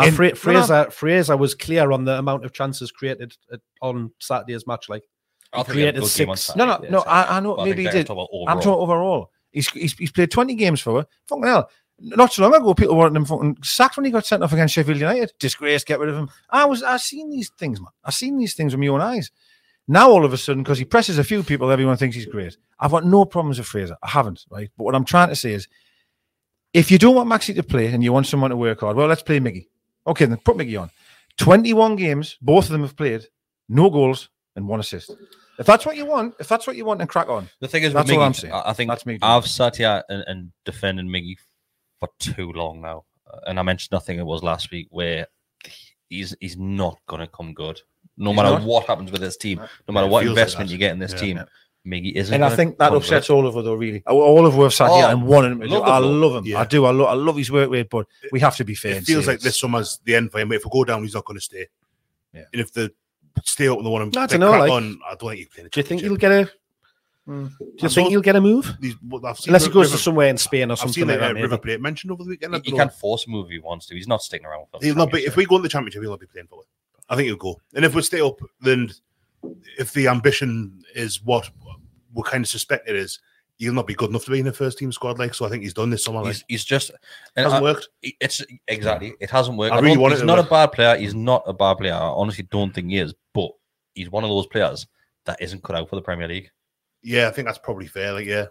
Fraser was clear on the amount of chances created on Saturday's match. Like, he created 6. No, I know, maybe he did. I'm talking overall. He's played 20 games for her. Fucking hell. Not so long ago, people wanted him fucking sacked when he got sent off against Sheffield United. Disgrace, get rid of him. I've seen these things, man. I've seen these things with my own eyes. Now, all of a sudden, because he presses a few people, everyone thinks he's great. I've got no problems with Fraser. I haven't, right? But what I'm trying to say is, if you don't want Maxie to play and you want someone to work hard, well, let's play Miggy. Okay, then put Miggy on. 21 games, both of them have played, no goals and 1 assist. If that's what you want, then crack on. The thing is, that's Miggy, what I'm saying. I think that's me. I've sat here and defended Miggy for too long now, and I mentioned nothing. It was last week where he's not going to come good, no matter what happens with this team, no matter what investment you get in this team. Miggy isn't, and I think that upsets all of us, though. Really, all of us have sat here and wanted him to do. I love him. Yeah. I do. I love his work rate, but we have to be fair. It feels like this summer's the end for him. If we go down, he's not going to stay. Yeah. And if the stay up and they want him, I don't know. I don't think he's playing. Do you think he'll get a? Do you think he'll get a move? Unless he goes to somewhere in Spain or something like that. River Plate mentioned over the weekend. He can't force a move if he wants to. He's not sticking around for he'll not be, if we go in the championship, he'll not be playing for it. I think he'll go. And if we stay up, then if the ambition is what we kind of suspect it is, he'll not be good enough to be in the first team squad. Like, so I think he's done this summer. Like, he's just it hasn't worked. It's exactly it hasn't worked. He's not a bad player. He's not a bad player. I honestly don't think he is. But he's one of those players that isn't cut out for the Premier League. Yeah, I think that's probably fair. Like, yeah,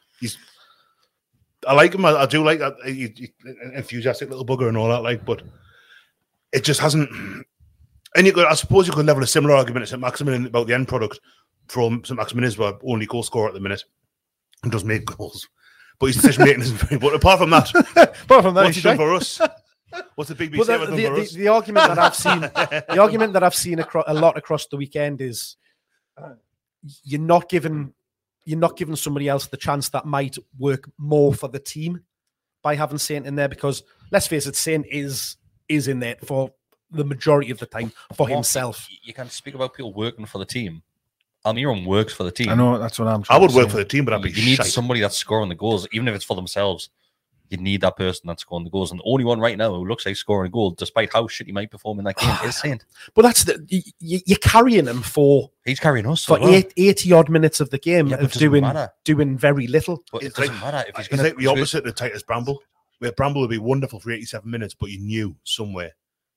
I like him. I do like that enthusiastic little bugger and all that. Like, but it just hasn't. And I suppose you could level a similar argument at St. Maximin about the end product from St. Maximin is our only goal scorer at the minute and does make goals, but his decision making isn't very. But apart from that, what's he done for us? What's the big done for us? The argument that I've seen, a lot across the weekend is you're not giving somebody else the chance that might work more for the team by having Saint in there, because let's face it, Saint is in there for the majority of the time for himself. You can speak about people working for the team. Almiron works for the team. I know, that's what I'm trying I would work for the team, but I'd be You need somebody that's scoring the goals, even if it's for themselves. You need that person that's scoring the goals. And the only one right now who looks like scoring a goal, despite how shit he might perform in that game, is Saint. But that's you're carrying him for... He's carrying us for 80-odd minutes of the game of doing very little. But it doesn't matter. If he's like the opposite of Titus Bramble, where Bramble would be wonderful for 87 minutes, but you knew somewhere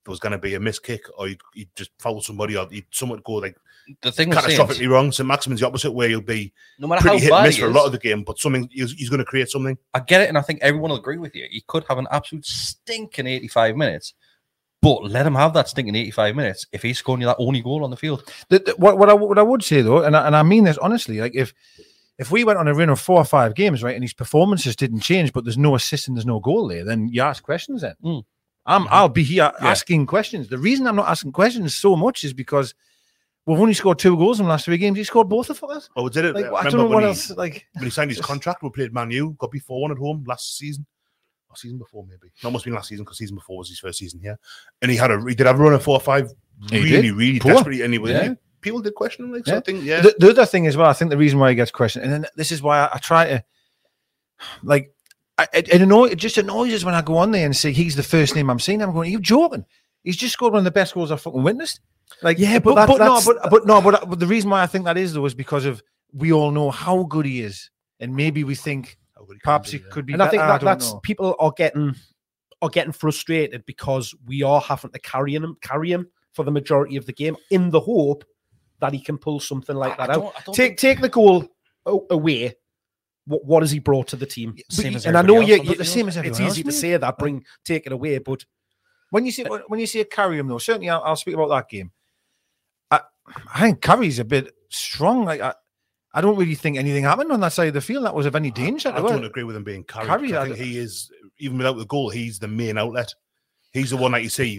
there was going to be a missed kick, or he'd just foul somebody, or someone would go like the thing catastrophically wrong. St. Maximin's the opposite, where he'll be no matter pretty how hit bad and miss he for a is, lot of the game, but something he's going to create something. I get it, and I think everyone will agree with you. He could have an absolute stinking 85 minutes, but let him have that stinking 85 minutes if he's scoring that only goal on the field. What I would say though, and I mean this honestly, like if we went on a run of 4 or 5 games, right, and his performances didn't change, but there's no assist and there's no goal there, then you ask questions then. I'll be here asking questions. The reason I'm not asking questions so much is because we've only scored 2 goals in the last 3 games. He scored both of us. Oh, did it? Like, I don't know what else. Like when he signed his contract, we played Man U, got beat 4-1 at home last season. Or season before, maybe. No, it must have been last season, because season before was his first season here. And he did have a run of 4 or 5 really desperately anyway. People did question him. Like, so I think, The other thing as well, I think the reason why he gets questioned, and then this is why I try to, like, it just annoys us when I go on there and say he's the first name I'm seeing. I'm going, are you joking? He's just scored one of the best goals I've fucking witnessed. Like, but the reason why I think that is though is because of we all know how good he is, and maybe we think perhaps he could be. And better. I think that's people are getting frustrated because we are having to carry him for the majority of the game in the hope that he can pull something like that out. Take the goal away. What has he brought to the team? And I know the same as everyone it's easy to say that, take it away, but when you say carry him though, certainly I'll speak about that game. I think Carey's a bit strong. Like I don't really think anything happened on that side of the field that was of any danger. I don't agree with him being carried. I think he is, even without the goal, he's the main outlet. He's the one that you see.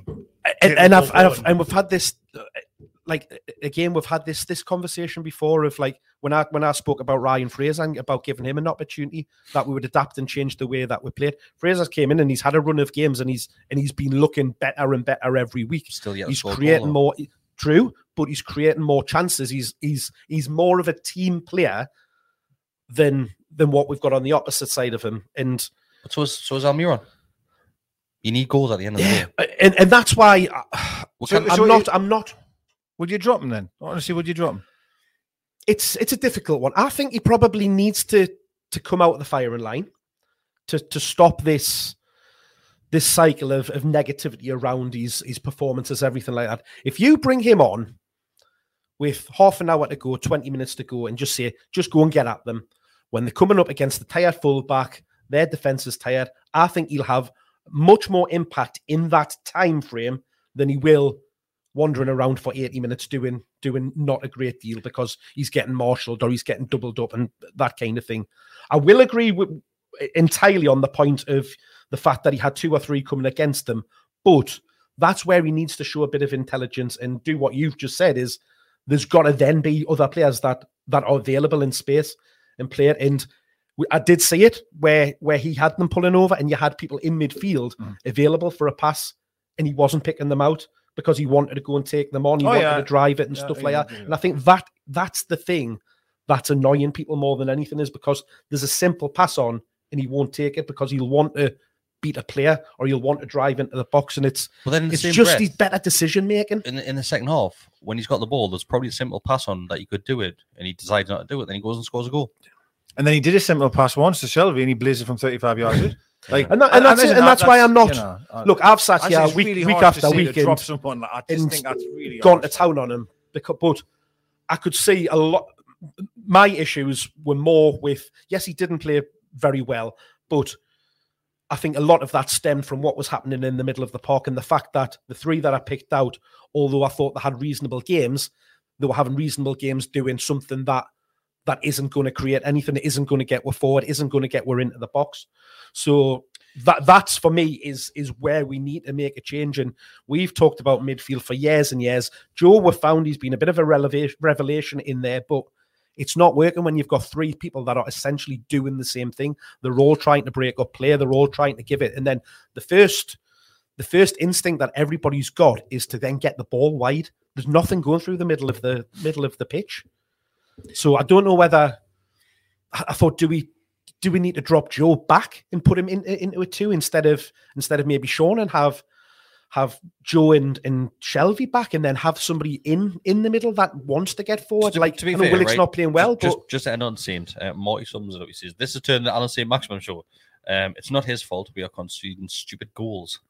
And we've had this, like, again, we've had this conversation before of, like, when I spoke about Ryan Fraser and about giving him an opportunity that we would adapt and change the way that we played. Fraser's came in and he's had a run of games and he's been looking better and better every week. He's creating more. True, but he's creating more chances. He's more of a team player than what we've got on the opposite side of him. And so is Almiron. You need goals at the end of the day, and that's why I'm not. Would you drop him then? Honestly, would you drop him? It's a difficult one. I think he probably needs to come out of the firing line to stop this cycle of negativity around his performances, everything like that. If you bring him on with half an hour to go, 20 minutes to go, and just go and get at them when they're coming up against the tired fullback, their defense is tired, I think he'll have much more impact in that time frame than he will wandering around for 80 minutes doing not a great deal because he's getting marshaled or he's getting doubled up and that kind of thing. I will agree entirely on the point of the fact that he had 2 or 3 coming against him, but that's where he needs to show a bit of intelligence and do what you've just said is there's got to then be other players that are available in space and play it. And I did see it where he had them pulling over and you had people in midfield available for a pass and he wasn't picking them out because he wanted to go and take them on. He wanted to drive it and stuff like that. And I think that's the thing that's annoying people more than anything is because there's a simple pass on and he won't take it because he'll want to beat a player or you'll want to drive into the box and it's just his better decision making. In the second half, when he's got the ball, there's probably a simple pass on that you could do it and he decides not to do it, then he goes and scores a goal. And then he did a simple pass once to Shelby and he blazed it from 35 yards out. Like, and that's why I'm not. Look, I've sat here week after week and gone to town on him. But I could see a lot. My issues were more with, yes, he didn't play very well, but I think a lot of that stemmed from what was happening in the middle of the park and the fact that the 3 that I picked out, although I thought they had reasonable games, they were having reasonable games doing something that isn't going to create anything. It isn't going to get we're forward. Isn't going to get we're into the box. So that's for me is where we need to make a change. And we've talked about midfield for years and years. Joe, we've found he's been a bit of a revelation in there, but it's not working when you've got 3 people that are essentially doing the same thing. They're all trying to break up play. They're all trying to give it. And then the first instinct that everybody's got is to then get the ball wide. There's nothing going through the middle of the pitch. So I don't know whether I thought, do we need to drop Joe back and put him into it too instead of maybe Sean and have Joe and Shelby back and then have somebody in the middle that wants to get forward. To be fair, Willick's not playing well, just to end on Saint, Morty sums it up. He says, "This is turning the Alan St. Maximum show. It's not his fault we are conceding stupid goals."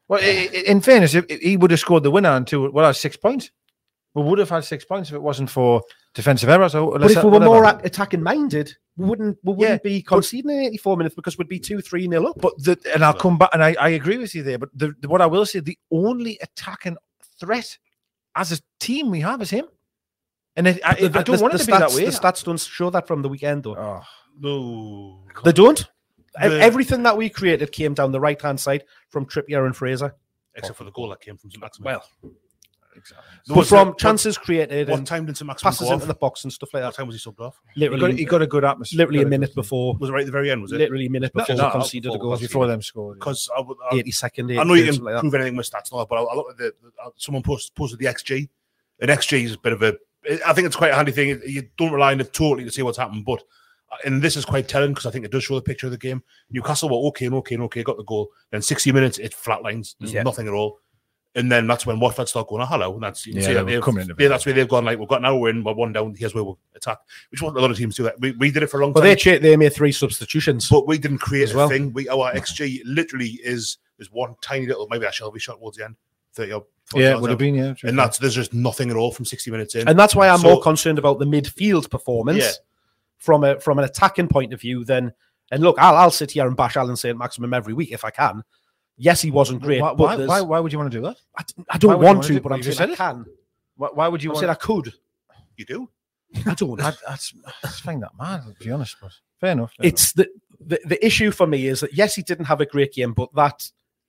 Well, in fairness, he would have scored the winner and 6 points. We would have had 6 points if it wasn't for defensive errors. But if we were more attacking minded, we wouldn't be conceding in 84 minutes because we'd be 2-3-0 up. But and I'll come back, and I agree with you there. But what I will say, the only attacking threat as a team we have is him. And I don't want it to be that way. The stats don't show that from the weekend, though. Oh, no, they don't. Everything that we created came down the right-hand side from Trippier and Fraser. Except for the goal that came from St. Maximin. Well, exactly. But from chances created, what time did St. Maximin passes into the box and stuff like that? What time was he subbed off? Literally, he got a good atmosphere. Literally a minute before. Was it right at the very end? Was it literally a minute before we conceded a goal? Before them scored. Because 82nd. I know you can prove anything with stats, but I look at someone posted the XG. An XG is a bit of a. I think it's quite a handy thing. You don't rely on it totally to see what's happened, but. And this is quite telling because I think it does show the picture of the game. Newcastle were okay, got the goal. Then 60 minutes, it flatlines. There's nothing at all. And then that's when Watford start going, hello. And that's that's where they've gone, like, we've got now win, we're 1 down, here's where we'll attack. Which is what a lot of teams do. That. We did it for a long time. Well, they made 3 substitutions. But we didn't create a thing. Our XG literally is one tiny little, maybe that Shelby shot towards the end. 30 or 40 it would have been, yeah. And there's just nothing at all from 60 minutes in. And that's why I'm more concerned about the midfield performance. Yeah. From an attacking point of view, then, and look, I'll sit here and bash Alan St. Maximin every week if I can. Yes, he wasn't great. Why would you want to do that? I don't want to, but I'm saying I can. Why would you? I said I could. You do? I don't. I find that mad, to be honest. But fair enough. It's the issue for me is that yes, he didn't have a great game, but that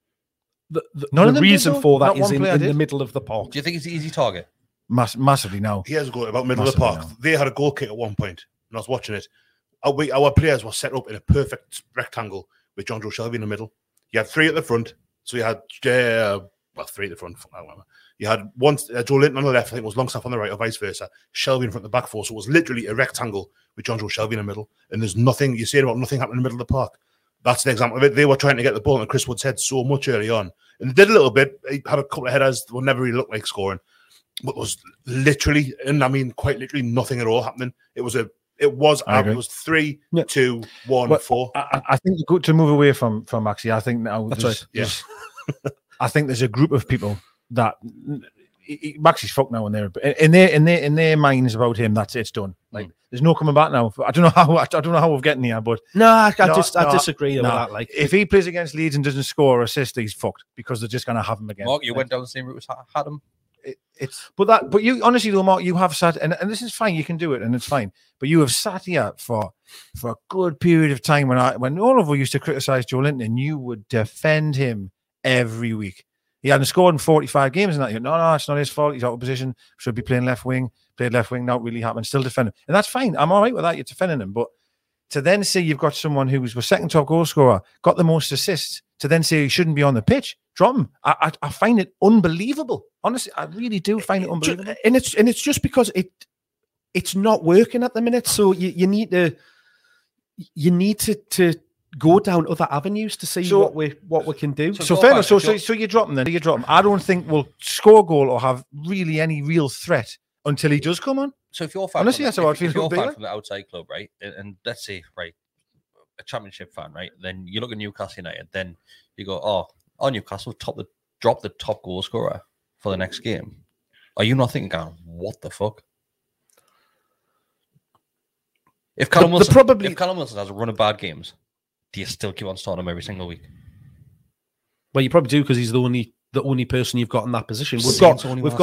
the reason for that is in the middle of the park. Do you think it's an easy target? Massively now. He has a goal about middle of the park. They had a goal kick at one point. I was watching it. Our players were set up in a perfect rectangle with Jonjo Shelvey in the middle. You had 3 at the front. So you had 3 at the front. You had one Joe Linton on the left, I think it was Longstaff on the right, or vice versa. Shelvey in front of the back 4. So it was literally a rectangle with Jonjo Shelvey in the middle. And there's nothing, you're saying about nothing happening in the middle of the park. That's an example of it. They were trying to get the ball in Chris Wood's head so much early on. And they did a little bit. He had a couple of headers that would never really look like scoring. But it was literally, and I mean quite literally nothing at all happening. It was 3, 2, 1, 4. I think it's good to move away from Maxi. I think now that's right. Yeah. I think there's a group of people that Maxi's fucked now, and they're in their minds about him. That's it's done. Like there's no coming back now. I don't know how we've getting here, but I disagree with that. Like if he plays against Leeds and doesn't score or assist, he's fucked because they're just going to have him again. Mark, you went down the same route as Haddam. But you honestly though, Mark, you have sat and this is fine. You can do it, and it's fine. But you have sat here for a good period of time when all of us used to criticize Joe Linton, and you would defend him every week. He hadn't scored in 45 games, and that no, it's not his fault. He's out of position. Should be playing left wing. Played left wing. Not really happening. Still defending, and that's fine. I'm all right with that. You're defending him, but to then say you've got someone who was second top goal scorer, got the most assists, to then say he shouldn't be on the pitch, drop him. I find it unbelievable. Honestly, I really do find it unbelievable. And it's just because it's not working at the minute. So you need to go down other avenues to see what we can do. So fair enough. So you drop him then. You drop him. I don't think we'll score a goal or have really any real threat until he does come on. So if you're fan, honestly, that's how I feel. If you're a fan from the outside club, right, and let's say, right, a championship fan, right, then you look at Newcastle United, then you go, Newcastle drop the top goal scorer for the next game. Are you not thinking, what the fuck? If Callum Wilson has a run of bad games, do you still keep on starting him every single week? Well, you probably do because he's the only person you've got in that position. He's the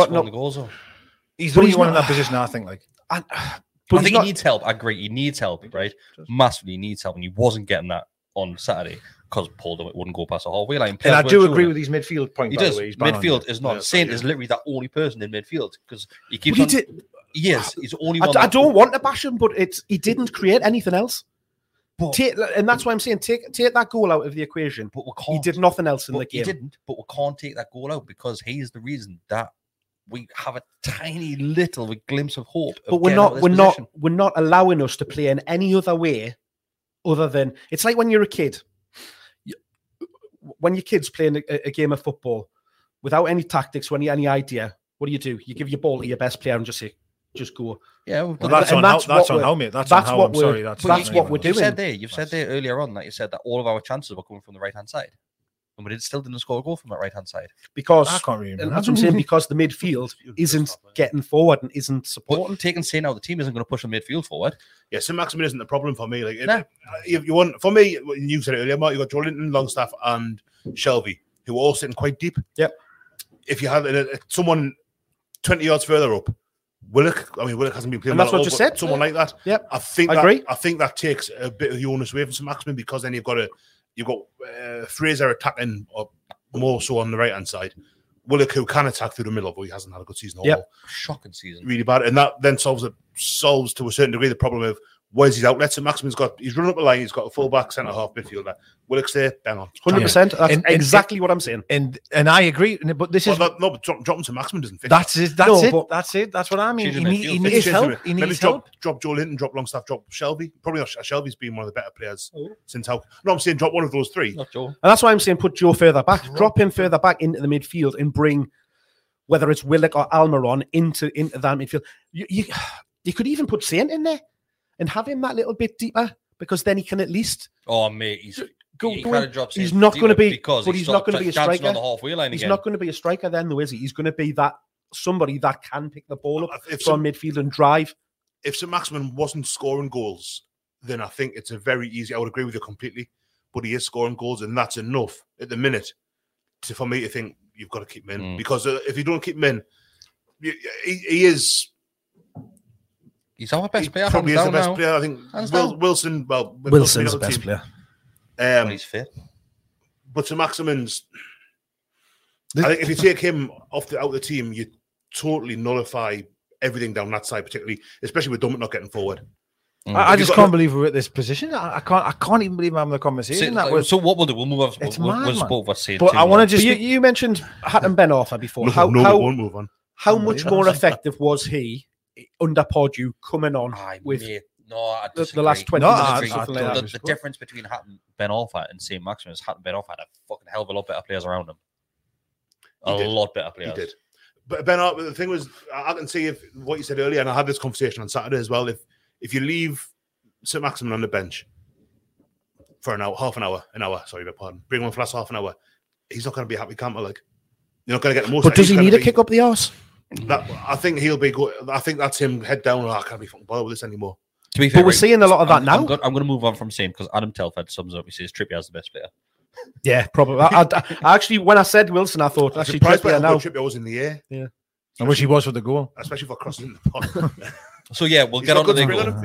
only one in that position, I think. I think he needs help. I agree. He needs help, right? Massively needs help, and he wasn't getting that on Saturday because Paul wouldn't go past the halfway line. And I do agree with his midfield point. He does. Midfield is not. Saint is literally the only person in midfield because he keeps on. Yes, he's the only one. I don't want to bash him, but he didn't create anything else. And that's why I'm saying take that goal out of the equation. But we can't. He did nothing else in the game. He didn't. But we can't take that goal out because he is the reason that we have a tiny little glimpse of hope. But we're not allowing us to play in any other way other than it's like when you're a kid. When your kid's playing a game of football without any tactics, any idea, what do? You give your ball to your best player and just say, just go. Yeah, well, that's on how, mate. That's what we're doing. You've said there earlier on that you said that all of our chances were coming from the right hand side. and we still didn't score a goal from that right hand side. Because I can't really remember. that's what I'm saying. Because the midfield isn't getting forward and isn't supporting. But taking St. out, the team isn't going to push the midfield forward. Yeah, St. Maximin isn't the problem for me. Like, Nah. if you want, for me, you said it earlier, Mark, you got Joe Linton, Longstaff, and Shelby, who are all sitting quite deep. Yep. If you had someone 20 yards further up, Willock hasn't been playing. And that's well what at you all, said. but someone like that. Yep. I agree. I think that takes a bit of the onus away from St. Maximin, because then you've got Fraser attacking more so on the right hand side. Willock, who can attack through the middle, but he hasn't had a good season at all. Shocking season. Really bad. And that then solves to a certain degree the problem of where's his outlets. And Maximin's he's running up the line, he's got a full-back, centre-half midfielder. Willock's there, bang on. 100%. That's exactly what I'm saying. And I agree, but this is... But dropping to Maximin doesn't fit. That's it. That's what I mean. He needs help. He needs help. Drop Joe Linton, drop Longstaff, drop Shelby. Probably not. Shelby's been one of the better players since how. No, I'm saying drop one of those three. Not Joe. And that's why I'm saying put Joe further back. Drop him further back into the midfield and bring, whether it's Willock or Almiron, into that midfield. You could even put Saint in there and have him that little bit deeper, because then he can at least... Oh, mate, he's not going to be... Because but he's not going to be a striker. On the halfway line he's again. not going to be a striker then, though, is he? He's going to be somebody that can pick the ball up from midfield and drive. If St. Maximin wasn't scoring goals, then I think it's a very easy... I would agree with you completely. But he is scoring goals, and that's enough at the minute for me to think you've got to keep him in. Because if you don't keep him in, he is... He's our best player. Probably is the best player. I think Wilson. Well, Wilson's the best player. He's fit. But St. Maximin's, I think if you take him out of the team, you totally nullify everything down that side, especially with Dummett not getting forward. I just can't believe we're at this position. I can't even believe I'm having the conversation. So what we'll do? We'll move on. But I want to just. You mentioned Hatton Ben Arthur before. We won't move on. How much more effective was he under Pardew coming on with the last 20 minutes? The difference between Hatton Ben Arthur and St. Maximin is Hatton Ben Arthur had a fucking hell of a lot better players around him. A lot better players. He did. But Ben Arthur, the thing was, I can see if what you said earlier, and I had this conversation on Saturday as well. If you leave St. Maximin on the bench for an hour, sorry, pardon, bring him for last half an hour, he's not going to be a happy camper. Like, you're not going to get the most. But does he need a kick up the arse? I think he'll be good. I think that's him head down. I can't be fucking bothered with this anymore. To be fair, but we're seeing a lot of that now. I'm going to move on from St. because Adam Telford sums up. He says Trippier's the best player. Yeah, probably. I actually, when I said Wilson, I thought actually Trippier was in the air. Yeah, I wish he was for the goal, especially for crossing the pot. So yeah, we'll get on to the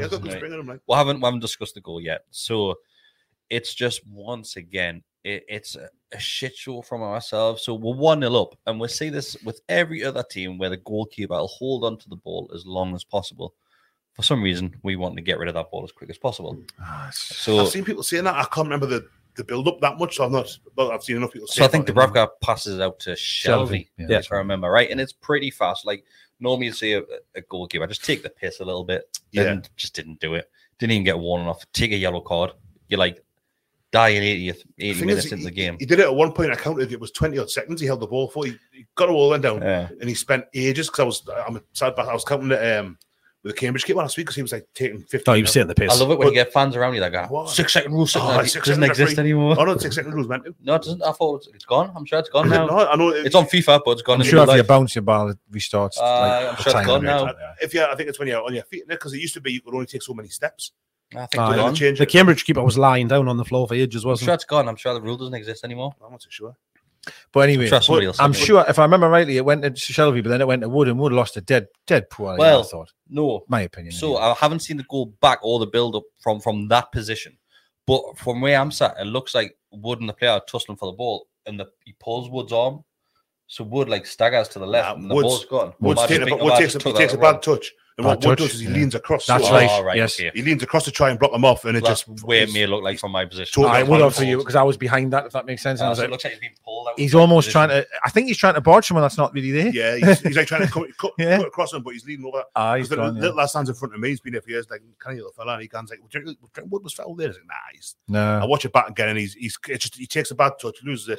goal. We haven't discussed the goal yet. So it's just once again, it's a shit show from ourselves. So we're 1-0 up, and we see this with every other team where the goalkeeper will hold on to the ball as long as possible. For some reason, we want to get rid of that ball as quick as possible. So I've seen people saying that. I can't remember the build up that much. So I've seen enough people say. So I think Dubravka passes it out to Shelby, if I remember right, and it's pretty fast. Like normally you see a goalkeeper just take the piss a little bit, and just didn't do it. Didn't even get warned off. Take a yellow card. You're like die in 80 minutes into the game. He did it at one point. I counted it was 20 odd seconds. He held the ball for. He got it all went down, and he spent ages because I was counting it. With the Cambridge kid last week because he was like taking 50. Oh, you were saying the piss. I love it when you get fans around you that go, 6 second rule. Doesn't exist anymore. Oh, no, 6 second rule's meant to. No, it doesn't. I thought it's gone. I'm sure it's gone now. No, I know it's on FIFA, but it's gone. I'm sure if you bounce your ball, it restarts. I'm sure it's gone now. I think it's when you're on your feet, because it used to be you could only take so many steps. I think the Cambridge keeper was lying down on the floor for ages, wasn't I'm sure it's gone. I'm sure the rule doesn't exist anymore. I'm not too sure. But anyway, I'm sure if I remember rightly, it went to Shelby, but then it went to Wood, and Wood lost a dead poorly. Well, I thought. No, my opinion. So I haven't seen the goal back or the build up from that position, but from where I'm sat, it looks like Wood and the player are tussling for the ball, and he pulls Wood's arm, so Wood like staggers to the left, and the ball's gone. Wood takes a bad touch. And what Wood does is he leans across. That's right. Yes, he leans across to try and block them off, and it just where it may look like from my position. I would have for you because I was behind that. If that makes sense. So it looks like he's being pulled out. He's almost trying to. I think he's trying to barge someone that's not really there. Yeah, he's like trying to cut across him, but he's leaning over. He's gone, the last stands in front of me. He's been there for years. Like canny little fella, and he can't like Wood was fouled there. He's like, nah. I watch it back again, and he takes a bad touch, loses it,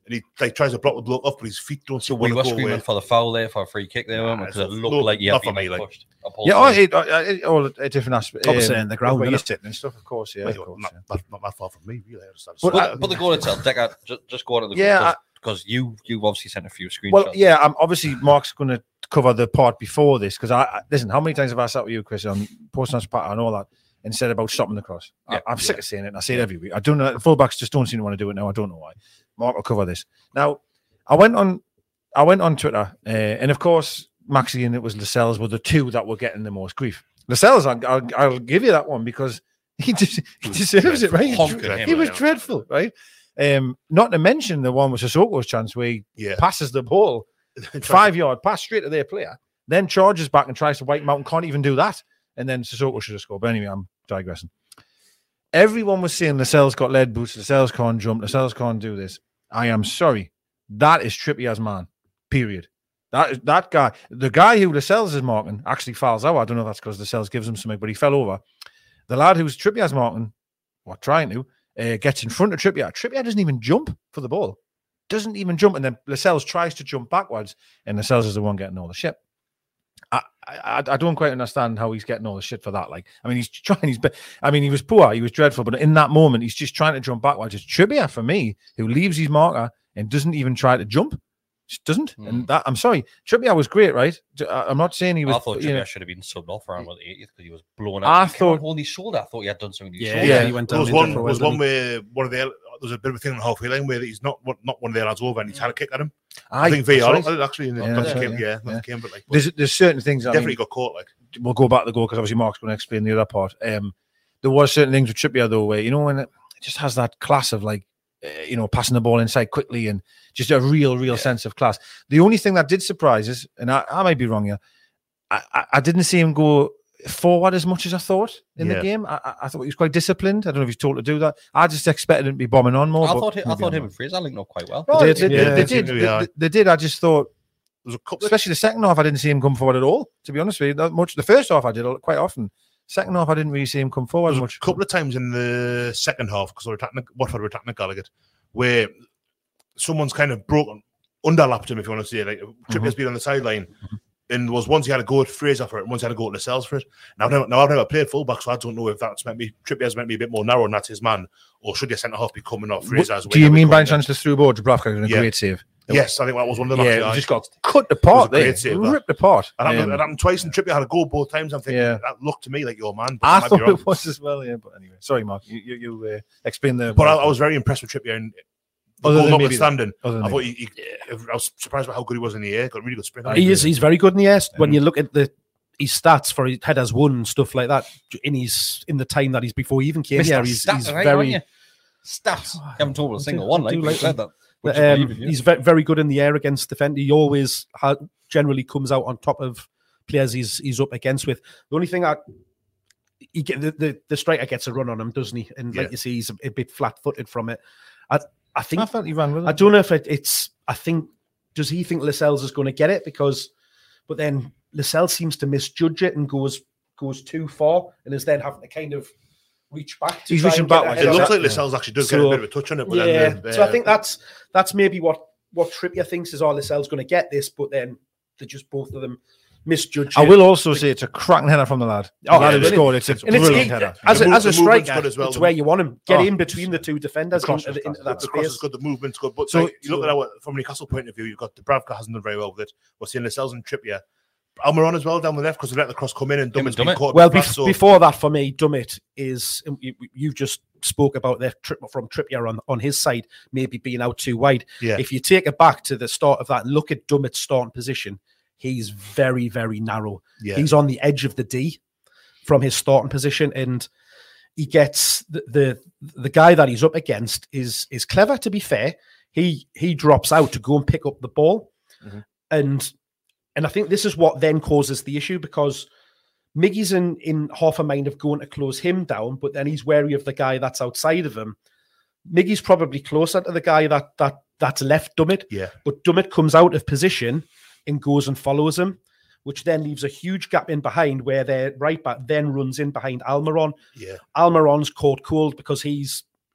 and he like tries to block the bloke off, but his feet don't. So we were screaming for the foul there, for a free kick there, because it looked like you had been pushed. Yeah, all a different aspect. Obviously in the ground, where you're sitting and stuff, of course. Yeah, not that far from me, really. But the goal itself, Decker, just go on to the goal, because you've obviously sent a few screenshots. Well, yeah, obviously Mark's going to cover the part before this, because I listen. How many times have I sat with you, Chris, on post-match pattern and all that, and said about stopping the cross? I'm sick of saying it, and I say it every week. I don't know. Fullbacks just don't seem to want to do it now. I don't know why. Mark will cover this now. I went on Twitter, and of course, Maxi and it was Lascelles were the two that were getting the most grief. Lascelles, I'll give you that one, because he deserves it, right? He was dreadful, right? Not to mention the one with Sissoko's chance where he passes the ball 5-yard pass straight to their player, then charges back and tries to wipe him out and can't even do that. And then Sissoko should have scored. But anyway, I'm digressing. Everyone was saying Lascelles got lead boots, Lascelles can't jump, Lascelles can't do this. I am sorry. That is Trippier's man. Period. That guy, the guy who Lascelles is marking, actually fouls out. I don't know if that's because Lascelles gives him something, but he fell over. The lad who's Trippier's marking, or trying to, gets in front of Trippier. Trippier doesn't even jump for the ball. Doesn't even jump. And then Lascelles tries to jump backwards, and Lascelles is the one getting all the shit. I don't quite understand how he's getting all the shit for that. Like, I mean, he's trying. He was poor. He was dreadful. But in that moment, he's just trying to jump backwards. It's Trippier, for me, who leaves his marker and doesn't even try to jump. Just doesn't. And that, I'm sorry. Trippier was great, right? I'm not saying he was. I thought Trippier should have been subbed off around the 80th because he was blowing up. I thought holding his shoulder. I thought he had done something. He went down. There was one where one of the there's a bit of a thing on the halfway line where he's not one of their lads over and he's had a kick at him. I think VR actually in the game, but like there's certain things definitely got caught. Like we'll go back to the goal because obviously Mark's going to explain the other part. There was certain things with Trippier though where when it just has that class of like passing the ball inside quickly and just a real sense of class. The only thing that did surprise us, and I might be wrong here, I didn't see him go forward as much as I thought in the game. I thought he was quite disciplined. I don't know if he's told to do that. I just expected him to be bombing on more. I thought him and Fraser linked up quite well. They did. I just thought, especially the second half, I didn't see him come forward at all. To be honest with you, not much. The first half I did quite often. Second half, I didn't really see him come forward much. A couple of times in the second half because Watford were attacking Gallagher, where someone's kind of underlapped him, if you want to say it. Like Trippier's been on the sideline. And there was once he had to go at Fraser for it, and once he had to go at Lascelles for it. Now I've never played fullback, so I don't know if that's meant me. Trippier's meant me a bit more narrow, and that's his man, or should your centre half be coming off Fraser's way? Do you mean by chance the through ball Dubravka in a great save? Yes, I think that was one of them. Yeah, just got cut apart there, ripped apart. And it happened twice, and Trippier had to go both times. I'm thinking that looked to me like your man. I thought it was as well. Yeah, but anyway, sorry, Mark. You explain the. But I was very impressed with Trippier and. Notwithstanding, I thought I was surprised by how good he was in the air. Got really good sprint. He's very good in the air. When you look at his stats for his headers won and stuff like that in the time that he's before he even came here, he's very stats. I haven't told a single one. Like said that. He's very good in the air against defender. He always generally comes out on top of players he's up against with. The only thing the striker gets a run on him, doesn't he? And like you see, he's a bit flat-footed from it. I think I felt he ran with it. I don't know if it's. I think does he think Lascelles is going to get it but then Lascelles seems to misjudge it and goes too far and is then having to kind of reach back. He's reaching back. It looks like Lascelles actually does get a bit of a touch on it. But so I think that's maybe what Trippier thinks is Lascelles going to get this, but then they're just both of them misjudge. I will also say it's a cracking header from the lad. Scored. It's a brilliant header. As a striker, it's where you want him. Get in between the two defenders into that space. Is good, the movement's good. But so you look at it from a Newcastle point of view, you've got Dubravka hasn't done very well with it. We're seeing Lascelles and Trippier. Almiron as well down the left because they let the cross come in and Dummett's been caught. Well, before that, for me, Dummett is. You just spoke about the trip from Trippier on his side, maybe being out too wide. Yeah. If you take it back to the start of that, and look at Dummett's starting position. He's very, very narrow. Yeah. He's on the edge of the D from his starting position, and he gets the guy that he's up against is clever. To be fair, he drops out to go and pick up the ball, and I think this is what then causes the issue because Miggy's in half a mind of going to close him down, but then he's wary of the guy that's outside of him. Miggy's probably closer to the guy that's left Dummett, but Dummett comes out of position and goes and follows him, which then leaves a huge gap in behind where their right back then runs in behind Almiron. Yeah. Almiron's caught cold because he's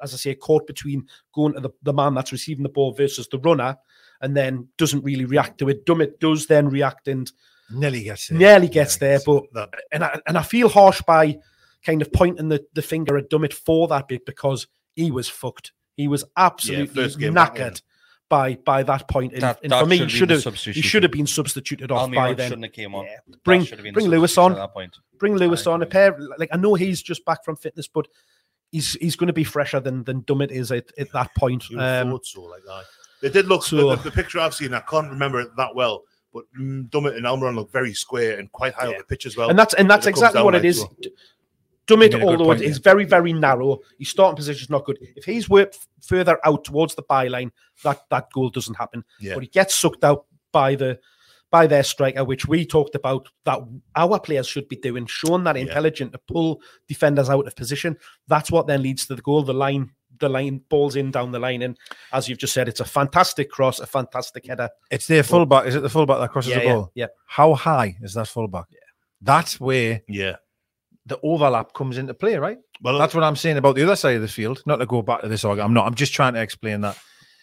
as I say, caught between going to the man that's receiving the ball versus the runner, and then doesn't really react to it. Dummett does then react and nearly gets there. But I feel harsh by kind of pointing the finger at Dummett for that bit, because he was fucked. He was absolutely knackered by that point. And for me, he should have been substituted off by then. Shouldn't have came on. Yeah. Bring Lewis on. Bring Lewis on. A pair, like, I know he's just back from fitness, but he's going to be fresher than Dummett is at that point. Thought so, like that. They did look. So, the picture I've seen, I can't remember it that well, but Dummett and Almiron look very square and quite high up the pitch as well. And that's exactly what it is. So. Dummett, although it is very, very narrow, his starting position is not good. If he's worked further out towards the byline, that goal doesn't happen. Yeah. But he gets sucked out by their striker, which we talked about that our players should be doing, showing that intelligent to pull defenders out of position. That's what then leads to the goal. The line balls in down the line, and as you've just said, it's a fantastic cross, a fantastic header. It's their fullback. Is it the fullback that crosses the ball? Yeah. How high is that fullback? Yeah. That's where the overlap comes into play, right? Well, that's what I'm saying about the other side of the field. Not to go back to this argument. I'm just trying to explain that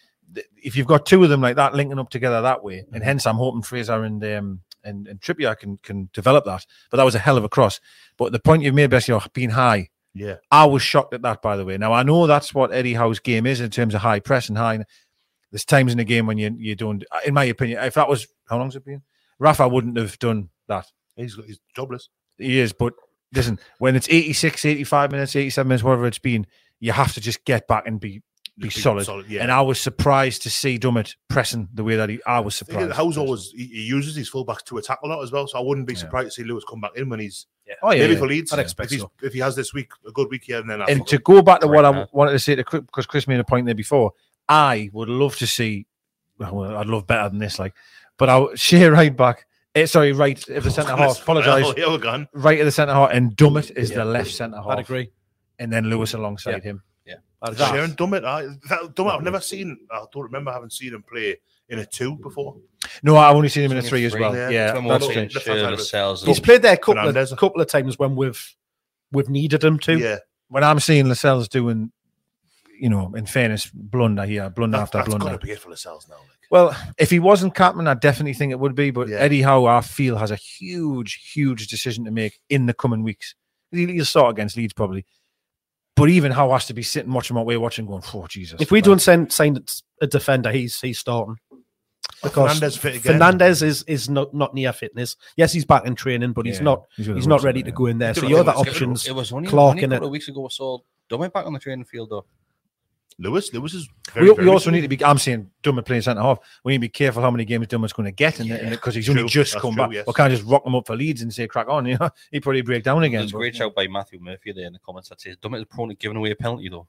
if you've got two of them like that linking up together that way, and hence I'm hoping Fraser and Trippier can develop that. But that was a hell of a cross. But the point you've made, Bessie, being high. Yeah, I was shocked at that, by the way. Now, I know that's what Eddie Howe's game is in terms of high press and high. There's times in the game when you don't, in my opinion, if that was, how long's it been? Rafa wouldn't have done that. He's jobless. He is, but listen, when it's 86, 85 minutes, 87 minutes, whatever it's been, you have to just get back and be solid. And I was surprised to see Dummett pressing the way that I was surprised. Howe's always, he uses his fullbacks to attack a lot as well, so I wouldn't be surprised to see Lewis come back in when he's maybe for Leeds. I'd expect if he has this week, a good week here, and then to go back to what I wanted to say to Chris, because Chris made a point there before, I would love to see, well, I'd love better than this, but I'll share right back. Right of the centre half. Apologise. Right of the centre half, and Dummett is the left centre half. I'd agree. And then Lewis alongside him. Yeah. Sharon Dummett. Dummett, I've never seen. I don't remember having seen him play in a 2 before. No, I've only seen him in a 3 as well. Yeah, that's he's played there a couple of times when we've needed him to. Yeah. When I'm seeing Lascelles doing, in fairness, blunder after blunder. That's got to be it for Lascelles now. Well, if he wasn't captain, I definitely think it would be. But Eddie Howe, I feel, has a huge, huge decision to make in the coming weeks. He'll start against Leeds probably. But even Howe has to be sitting watching what we're watching going, oh, Jesus. If we don't sign a defender, he's starting. Because Fernandez is not near fitness. Yes, he's back in training, but he's not ready to go in there. So your other options, it was only Clark a couple of weeks ago I saw Dummett back on the training field though. Lewis is we also need to be, I'm saying Dummett playing centre half, we need to be careful how many games Dummett's going to get because he's only just come back. Yes. We can't just rock him up for Leeds and say crack on, he'd probably break down again. There's a great shout by Matthew Murphy there in the comments that says Dummett is prone to giving away a penalty though.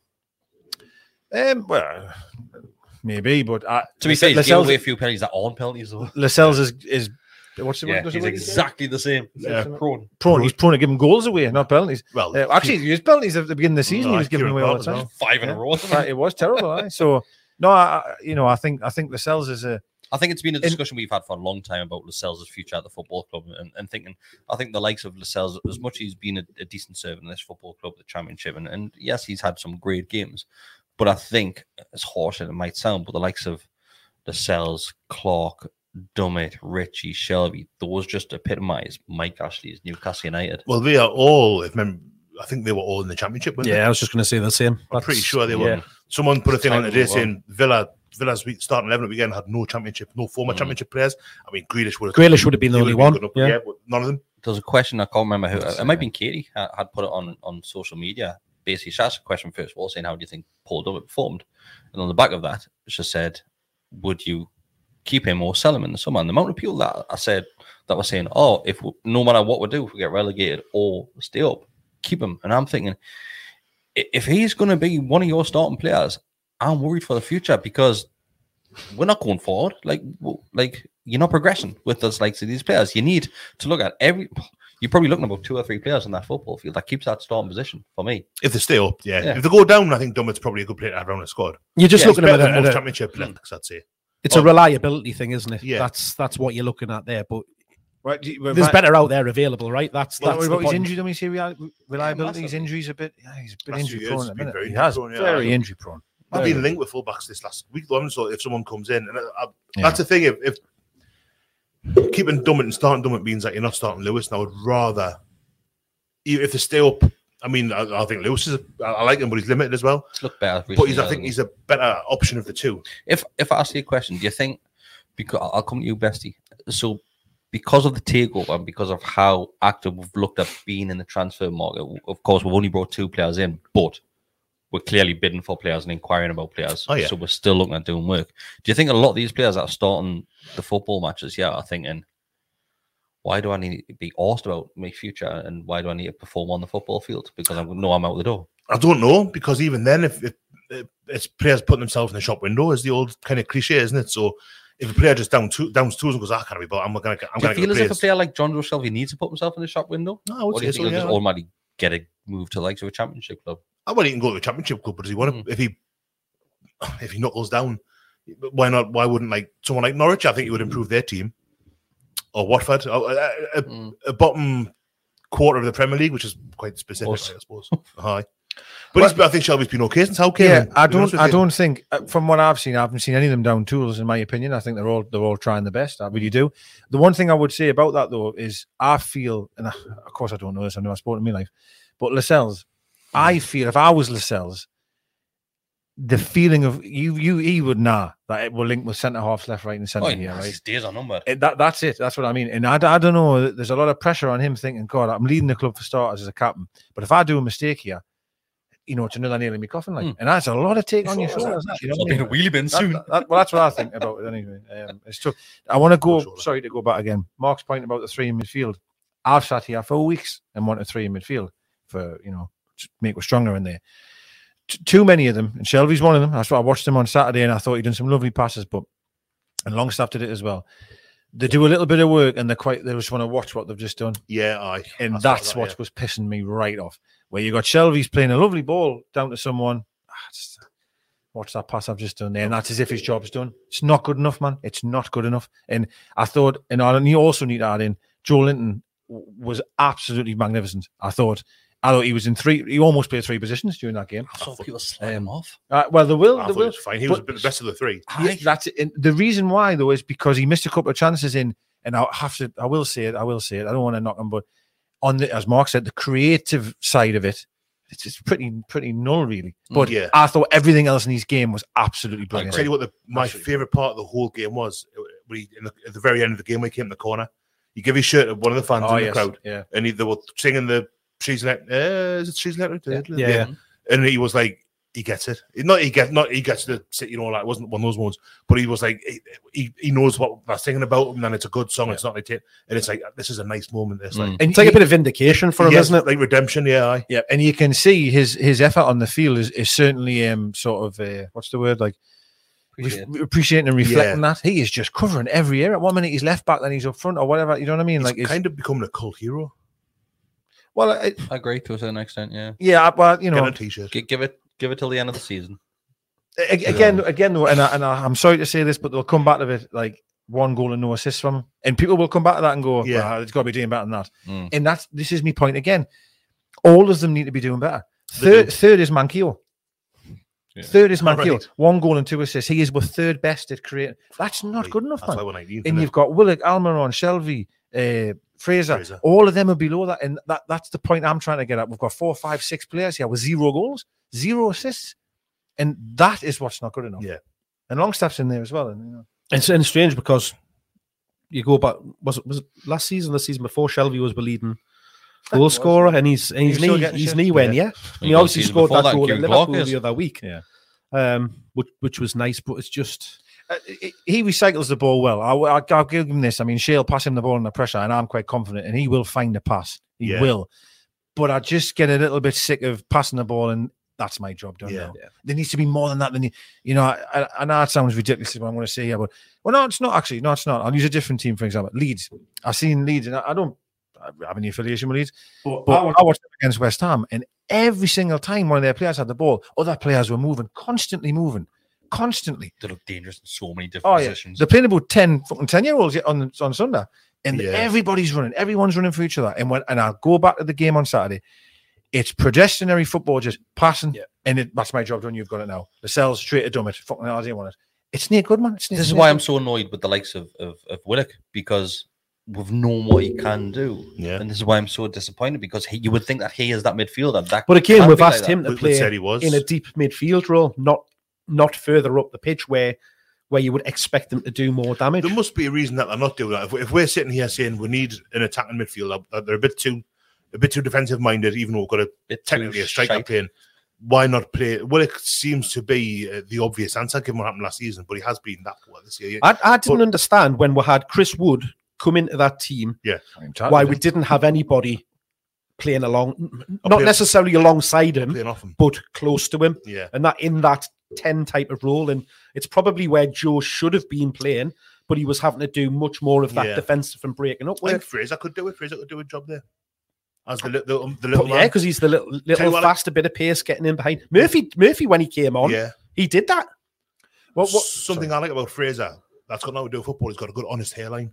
Well, maybe, but to be fair, he's giving away a few penalties that aren't penalties though. Lascelles is what's the word? He's exactly the same. Prone. He's prone to giving goals away, not penalties. Well, actually, his penalties at the beginning of the season, he was giving away all the time. 5 in a row. It was terrible. So no, I think Lascelles is a. I think it's been a discussion we've had for a long time about Lascelles' future at the football club, and thinking. I think the likes of Lascelles, as much as he's been a decent servant in this football club, the Championship, and yes, he's had some great games, but I think, as harsh as it might sound, but the likes of Lascelles, Clark, Dummett, Richie, Shelby, those just epitomise Mike Ashley's Newcastle United. Well, they are all, I think they were all in the Championship, weren't they? I was just going to say the same. I'm pretty sure they were. Someone put a thing on today saying Villa's starting 11 at weekend had no Championship, no former Championship players. I mean, Grealish would have been the only one. But none of them. There's a question, I can't remember who, it might have been Katie, had put it on social media. Basically, she asked a question first of all, saying, how do you think Paul Dummett performed? And on the back of that, she said, would you keep him or sell him in the summer? And the amount of people that were saying, no matter what we do, if we get relegated or stay up, keep him. And I'm thinking, if he's going to be one of your starting players, I'm worried for the future because we're not going forward. Like you're not progressing with us like these players. You need to look at you're probably looking at about 2 or 3 players on that football field that keeps that starting position for me. If they stay up, If they go down, I think Dummett's probably a good player to have around the squad. You're just looking at the Championship players, I'd say. It's a reliability thing, isn't it? Yeah. That's what you're looking at there. But Right, there's better out there available, right? That's what about his injury? Don't we see reliability? His injuries a bit. Yeah, he's a bit injury prone. Very injury prone. I've been linked with fullbacks this last week. So if someone comes in, and that's the thing. If keeping Dummett and starting Dummett means that you're not starting Lewis, and I would rather, if they stay up. I mean, I think Lewis is. I like him, but he's limited as well. Look better, but I think he's a better option of the two. If I ask you a question, do you think? Because I'll come to you, Bestie. So, because of the takeover and because of how active we've looked at being in the transfer market, of course, we've only brought 2 players in, but we're clearly bidding for players and inquiring about players. Oh, yeah. So we're still looking at doing work. Do you think a lot of these players that are starting the football matches, are thinking, why do I need to be asked about my future and why do I need to perform on the football field? Because I know I'm out the door. I don't know, because even then, if it's players putting themselves in the shop window, is the old kind of cliche, isn't it? So if a player just downs tools and goes, I can't be, but I'm going to. Do you feel as if a player like John Shelby needs to put himself in the shop window? No, I would say so. Just automatically get a move to like a championship club. He can go to a championship club, but does he want to? If he knuckles down, why not? Why wouldn't someone like Norwich? I think he would improve their team, or Watford, a bottom quarter of the Premier League, which is quite specific, I suppose. Hi. But I think Shelby's been okay since how came. Yeah, I don't think from what I've seen, I haven't seen any of them down tools. In my opinion, I think they're all trying the best. I really do. The one thing I would say about that though is I feel, and of course I don't know this. I've never spoken in my life, but Lascelles, I feel if I was Lascelles, the feeling of he would that it will link with centre halves left, right, and centre here, right? His days are numbered. That's it. That's what I mean. And I don't know. There's a lot of pressure on him thinking, God, I'm leading the club for starters as a captain, but if I do a mistake here, it's another nail in my coffin, and that's a lot of take on your shoulders. It's been a wheelie bin soon. Well, that's what I think about it anyway. It's tough. I want to go. Sorry to go back again. Mark's point about the 3 in midfield. I've sat here for weeks and wanted 3 in midfield for to make us stronger in there. Too many of them, and Shelby's one of them. That's why I watched him on Saturday, and I thought he'd done some lovely passes. And Longstaff did it as well. They do a little bit of work, and they just want to watch what they've just done. Yeah, and that's what was pissing me right off. Where you got Shelby's playing a lovely ball down to someone. Watch that pass I've just done there, and that's as if his job's done. It's not good enough, man. It's not good enough. And I thought, and you also need to add in, Joe Linton was absolutely magnificent. I thought he was in 3. He almost played 3 positions during that game. I thought people slid him off. Well, they will. They will. Fine. He was the best of the 3. That's it. And the reason why though is because he missed a couple of chances in, and I will say it. I don't want to knock him, but as Mark said, the creative side of it, it's just pretty null really. But I thought everything else in his game was absolutely brilliant. I'll tell you what my favourite part of the whole game was. At the very end of the game, when he came in the corner, he gave his shirt to one of the fans in the crowd, and they were singing the "She's Let." Is it "She's Let"? Yeah. And he was like, he gets it. He gets the it wasn't one of those ones, but he was like, he knows what they're singing about, and then it's a good song. It's not like it, and it's like this is a nice moment. It's like, and it's like a bit of vindication for him, isn't it? Like redemption, yeah. And you can see his effort on the field is certainly sort of what's the word, like appreciating and reflecting that he is just covering every area. At 1 minute he's left back, then he's up front or whatever. You know what I mean? He's like it's kind of becoming a cult hero. Well, I agree to a certain extent. Yeah. Yeah, but get a t-shirt. Give it till the end of the season. Again, though, and I'm sorry to say this, but they'll come back to it like 1 goal and no assists from him, and people will come back to that and go, it's got to be doing better than that. And this is my point again. All of them need to be doing better. Third is Manquillo. Yeah. Third is Manquillo. Right. 1 goal and 2 assists. He is the 3rd best at creating. That's not good enough, man. And you've got Willock, Almiron, Shelby, Fraser. All of them are below that, and that's the point I'm trying to get at. We've got 4, 5, 6 players here with 0 goals, 0 assists, and that is what's not good enough. Yeah, and Longstaff's in there as well. And it's strange because you go back. Was it last season? The season before, Shelby was the leading goal scorer, and his knee went. Yeah, and he obviously scored that goal at Liverpool the other week. Yeah, which was nice, but it's just. He recycles the ball well. I'll give him this. I mean, Shea'll pass him the ball under pressure, and I'm quite confident, and he will find a pass. He will. But I just get a little bit sick of passing the ball, and that's my job done now. Yeah. There needs to be more than that. I know it sounds ridiculous what I'm going to say here, but no, it's not actually. No, it's not. I'll use a different team for example. Leeds. I've seen Leeds, and I don't have any affiliation with Leeds, but I watched them against West Ham, and every single time one of their players had the ball, other players were moving, constantly moving. constantly. They look dangerous in so many different positions. They're playing about 10-year-olds on Sunday. And everybody's running. Everyone's running for each other. And I'll go back to the game on Saturday. It's pedestrianary football, just passing. Yeah. And that's my job done. You've got it now. The cells straight to dumb it. Fucking hell, I didn't want it. It's near good, man. This is why I'm so annoyed with the likes of Willock, because we've known what he can do. Yeah. And this is why I'm so disappointed, because you would think that he is that midfielder. But again, we've asked him to play in a deep midfield role, not further up the pitch where you would expect them to do more damage. There must be a reason that they're not doing that. If we're sitting here saying we need an attacking midfielder, they're a bit too defensive minded, even though we've got technically a striker playing. Why not play? Well, it seems to be the obvious answer given what happened last season, but he has been that poor this year. I didn't understand when we had Chris Wood come into that team. Yeah, why we didn't have anybody playing along, not necessarily alongside him, but close to him. Yeah, and that in that 10 type of role, and it's probably where Joe should have been playing, but he was having to do much more of that defensive and breaking up. I think Fraser could do it. Fraser could do a job there. As the little man. Yeah, because he's the little fast, a bit of pace getting in behind. Murphy, when he came on, he did that. Something I like about Fraser that's got nothing to do with football, he's got a good, honest hairline.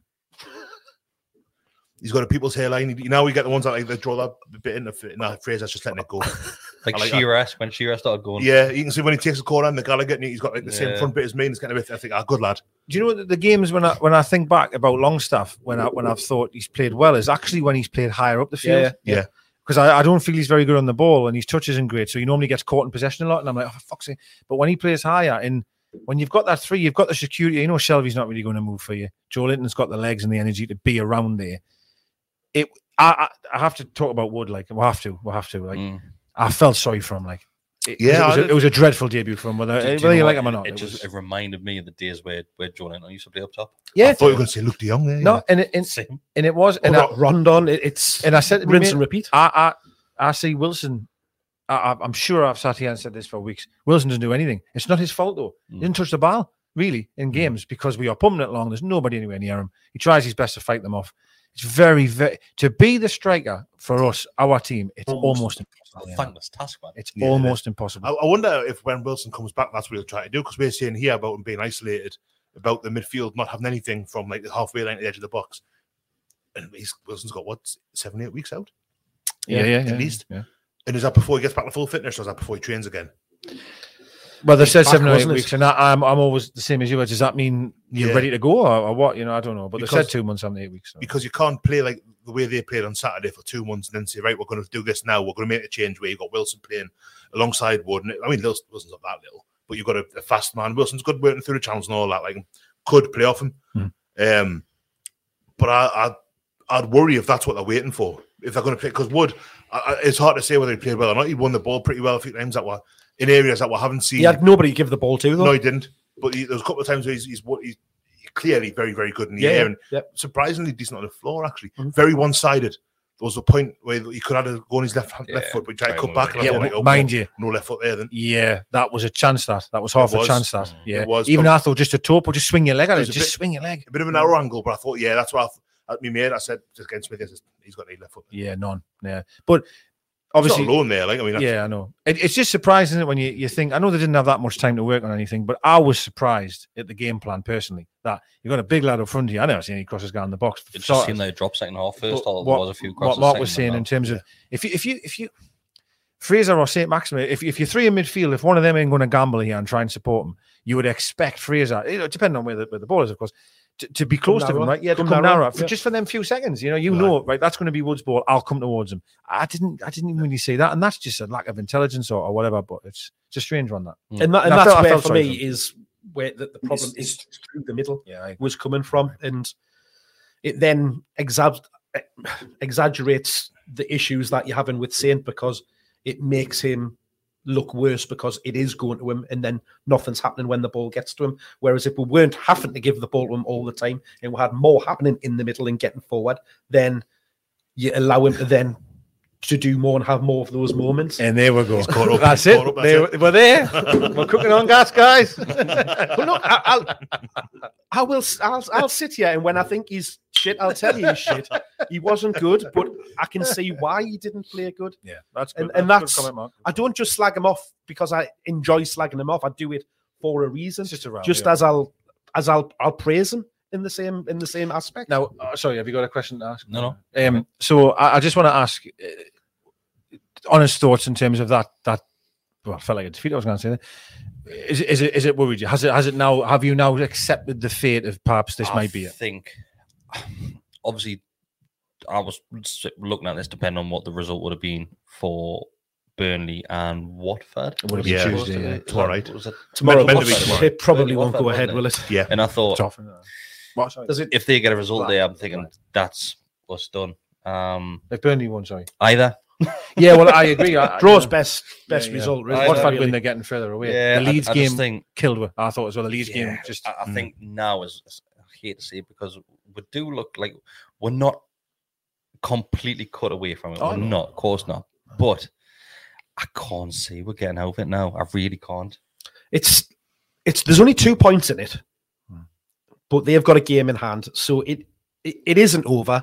He's got a people's hairline. Now we get the ones that they draw that bit in. Fraser's just letting it go. Like Shearer, when Shearer started going. Yeah, you can see when he takes a corner and the Gallagher, and he's got like the same front bit as me. And it's kind of I think, good lad. Do you know the games when I think back about Longstaff, when I've thought he's played well, is actually when he's played higher up the field. Yeah. Because I don't feel he's very good on the ball, and his touch isn't great, so he normally gets caught in possession a lot. And I'm like, oh, for fuck's sake. But when he plays higher, and when you've got that 3, you've got the security. You know, Shelby's not really going to move for you. Joe Linton's got the legs and the energy to be around there. I have to talk about Wood. Like we'll have to. Like I felt sorry for him. Like it was a dreadful debut for him. Whether you like him or not, it reminded me of the days where Joe Linton used to play up top. Yeah, I thought you were going to say Luke De Jong there. No, and it was and Rondon. It's and I said rinse and repeat. I see Wilson. I'm sure I've sat here and said this for weeks. Wilson doesn't do anything. It's not his fault though. He didn't touch the ball really in games because we are pumping it long. There's nobody anywhere near him. He tries his best to fight them off. It's very, very to be the striker for us, our team. It's almost impossible. A thankless task, man. It's almost impossible. I wonder if when Wilson comes back, that's what he'll try to do. Because we're saying here about him being isolated, about the midfield not having anything from like the halfway line to the edge of the box, and Wilson's got 7-8 weeks out. At least. Yeah. And is that before he gets back to full fitness, or is that before he trains again? Well, they said 7 or 8 weeks, and I'm always the same as you. Does that mean you're ready to go, or what? You know, I don't know. But they said 2 months, 7 8 weeks. So. Because you can't play like the way they played on Saturday for 2 months and then say, right, we're going to do this now. We're going to make a change where you've got Wilson playing alongside Wood. And I mean, Wilson's not that little, but you've got a fast man. Wilson's good working through the channels and all that. Like, could play off him. But I'd worry if that's what they're waiting for. If they're going to play, because Wood, it's hard to say whether he played well or not. He won the ball pretty well a few times in areas that we haven't seen. He had nobody to give the ball to, though. No, he didn't. But there was a couple of times where he's clearly very, very good in the air and surprisingly decent on the floor, actually. Very one-sided. There was a point where he could have to go on his left foot, but he tried to cut back. And mind you. No left foot there then. Yeah, that was a chance that. That was half a chance that. Yeah. It was. Even I thought just a top or just swing your leg at it. Just swing your leg. A bit of an narrow angle, but I thought, that's what at me mate, I said just against Smith, he's got any left foot. Yeah, none. Yeah. But obviously, it's not alone there. Like, I mean, I know. It's just surprising, isn't it, when you think, I know they didn't have that much time to work on anything, but I was surprised at the game plan personally that you got a big lad up front here. I never seen any crosses go in the box. It just seemed like a drop second half first. There was a few crosses. What Mark was saying in terms of if you Fraser or St. Maximin, if you're 3 in midfield, if one of them ain't going to gamble here and try and support him, you would expect Fraser, depending on where the ball is, of course, to be close to him, right? Yeah, to come narrow. Just for them few seconds. You know, right? That's going to be Wood's ball. I'll come towards him. I didn't even really say that, and that's just a lack of intelligence or whatever. But it's a strange one that. And that's where for me is where the problem is through the middle. Yeah, was coming from, and it then exaggerates the issues that you're having with Saint because it makes him look worse because it is going to him and then nothing's happening when the ball gets to him. Whereas if we weren't having to give the ball to him all the time and we had more happening in the middle and getting forward, then you allow him to then to do more and have more of those moments. And there we go. That's it. We're there. We're cooking on gas, guys. But look, I'll sit here and when I think he's shit, I'll tell you he's shit. He wasn't good, but I can see why he didn't play good. Yeah, that's good. And that's good comment, Mark. I don't just slag him off because I enjoy slagging him off. I do it for a reason. It's just a round, just yeah. as I'll praise him in the same aspect. Now, sorry, have you got a question to ask? No. So I just want to ask honest thoughts in terms of that. Well, I felt like a defeat. I was going to say that. Is it worried you? Have you now accepted the fate of perhaps this might be it? I think, obviously, I was looking at this depending on what the result would have been for Burnley and Watford. It would have been Tuesday. Tomorrow, right? Was it Tomorrow, Watford. It probably won't go ahead, will it? Yeah. And I thought, if they get a result there, I'm thinking that's what's done. If Burnley won, sorry. Either. Yeah, well, I agree. Draw's best result. Watford win, they're getting further away. Yeah, the Leeds game think, killed her. I thought as well. The Leeds game just. I think now is, I hate to say it because we do look like we're not completely cut away from it. We're not, of course not. But I can't see we're getting out of it now. I really can't. It's there's only 2 points in it, but they've got a game in hand, so it isn't over.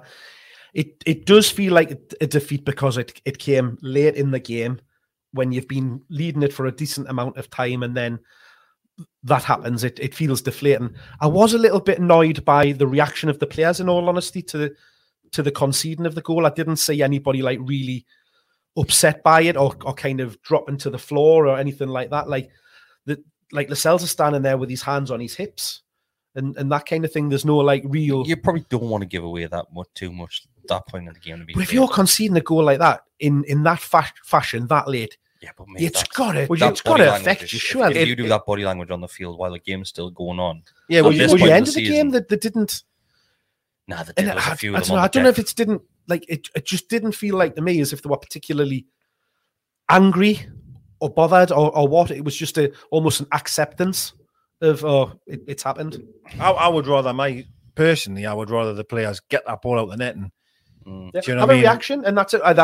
It does feel like a defeat because it came late in the game when you've been leading it for a decent amount of time, and then that happens. It feels deflating. I was a little bit annoyed by the reaction of the players, in all honesty, to the conceding of the goal. I didn't see anybody like really upset by it or kind of dropping to the floor or anything like that. Like Lascelles is standing there with his hands on his hips and that kind of thing. There's no like real. You probably don't want to give away too much at that point in the game. But if you're conceding a goal like that in that fashion that late, yeah, but mate, it's got to affect you. Sure, if you do that body language on the field while the game's still going on. Yeah, well, you end the game that didn't. Nah, there was a few of them. I don't know if it didn't like it. It just didn't feel like to me as if they were particularly angry or bothered or what. It was just almost an acceptance of it's happened. I would rather personally, I would rather the players get that ball out the net and do you know have a reaction, and that's it. Either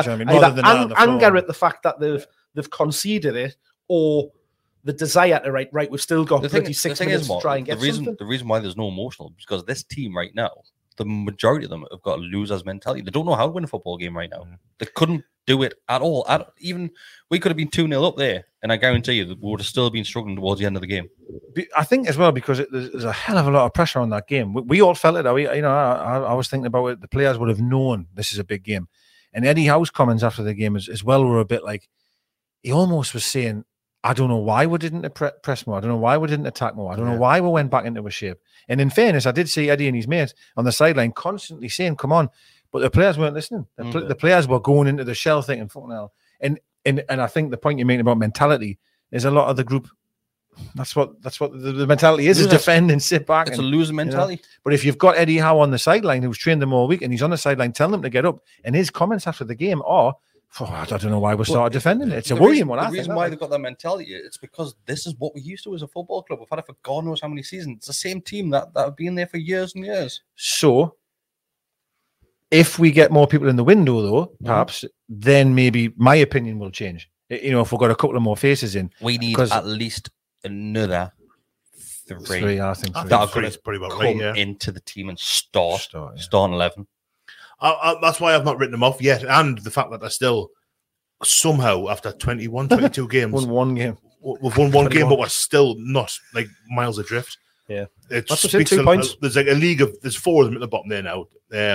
anger at the fact that they've conceded it, or the desire to right. We've still got 36 minutes to try and get something. The reason why there's no emotional is because this team right now, the majority of them have got a loser's mentality. They don't know how to win a football game right now. They couldn't do it at all. Even we could have been 2-0 up there, and I guarantee you that we would have still been struggling towards the end of the game. I think as well because there's a hell of a lot of pressure on that game. We all felt it. I was thinking about it. The players would have known this is a big game, and Eddie Howe's comments after the game as well were a bit like he almost was saying, "I don't know why we didn't press more. I don't know why we didn't attack more. I don't know why we went back into a shape." And in fairness, I did see Eddie and his mates on the sideline constantly saying, "Come on," but the players weren't listening. The players were going into the shell thinking, "Fucking hell." And I think the point you made about mentality is a lot of the group. That's what the mentality is defend and sit back. It's a losing mentality. But if you've got Eddie Howe on the sideline, who's trained them all week, and he's on the sideline telling them to get up, and his comments after the game are, I don't know why we started defending it. It's a worrying one. The reason why they've got that mentality, it's because this is what we used to as a football club. We've had it for God knows how many seasons. It's the same team that have been there for years and years. So, if we get more people in the window, though, perhaps, then maybe my opinion will change. If we've got a couple of more faces in. We need at least another three. I think that are going to pretty well come into the team and start 11. That's why I've not written them off yet. And the fact that they're still somehow, after 21, 22 games, won one game. We've won one game, but we're still not like miles adrift. Yeah. That's 2 points. There's like a league of, there's 4 of them at the bottom there now.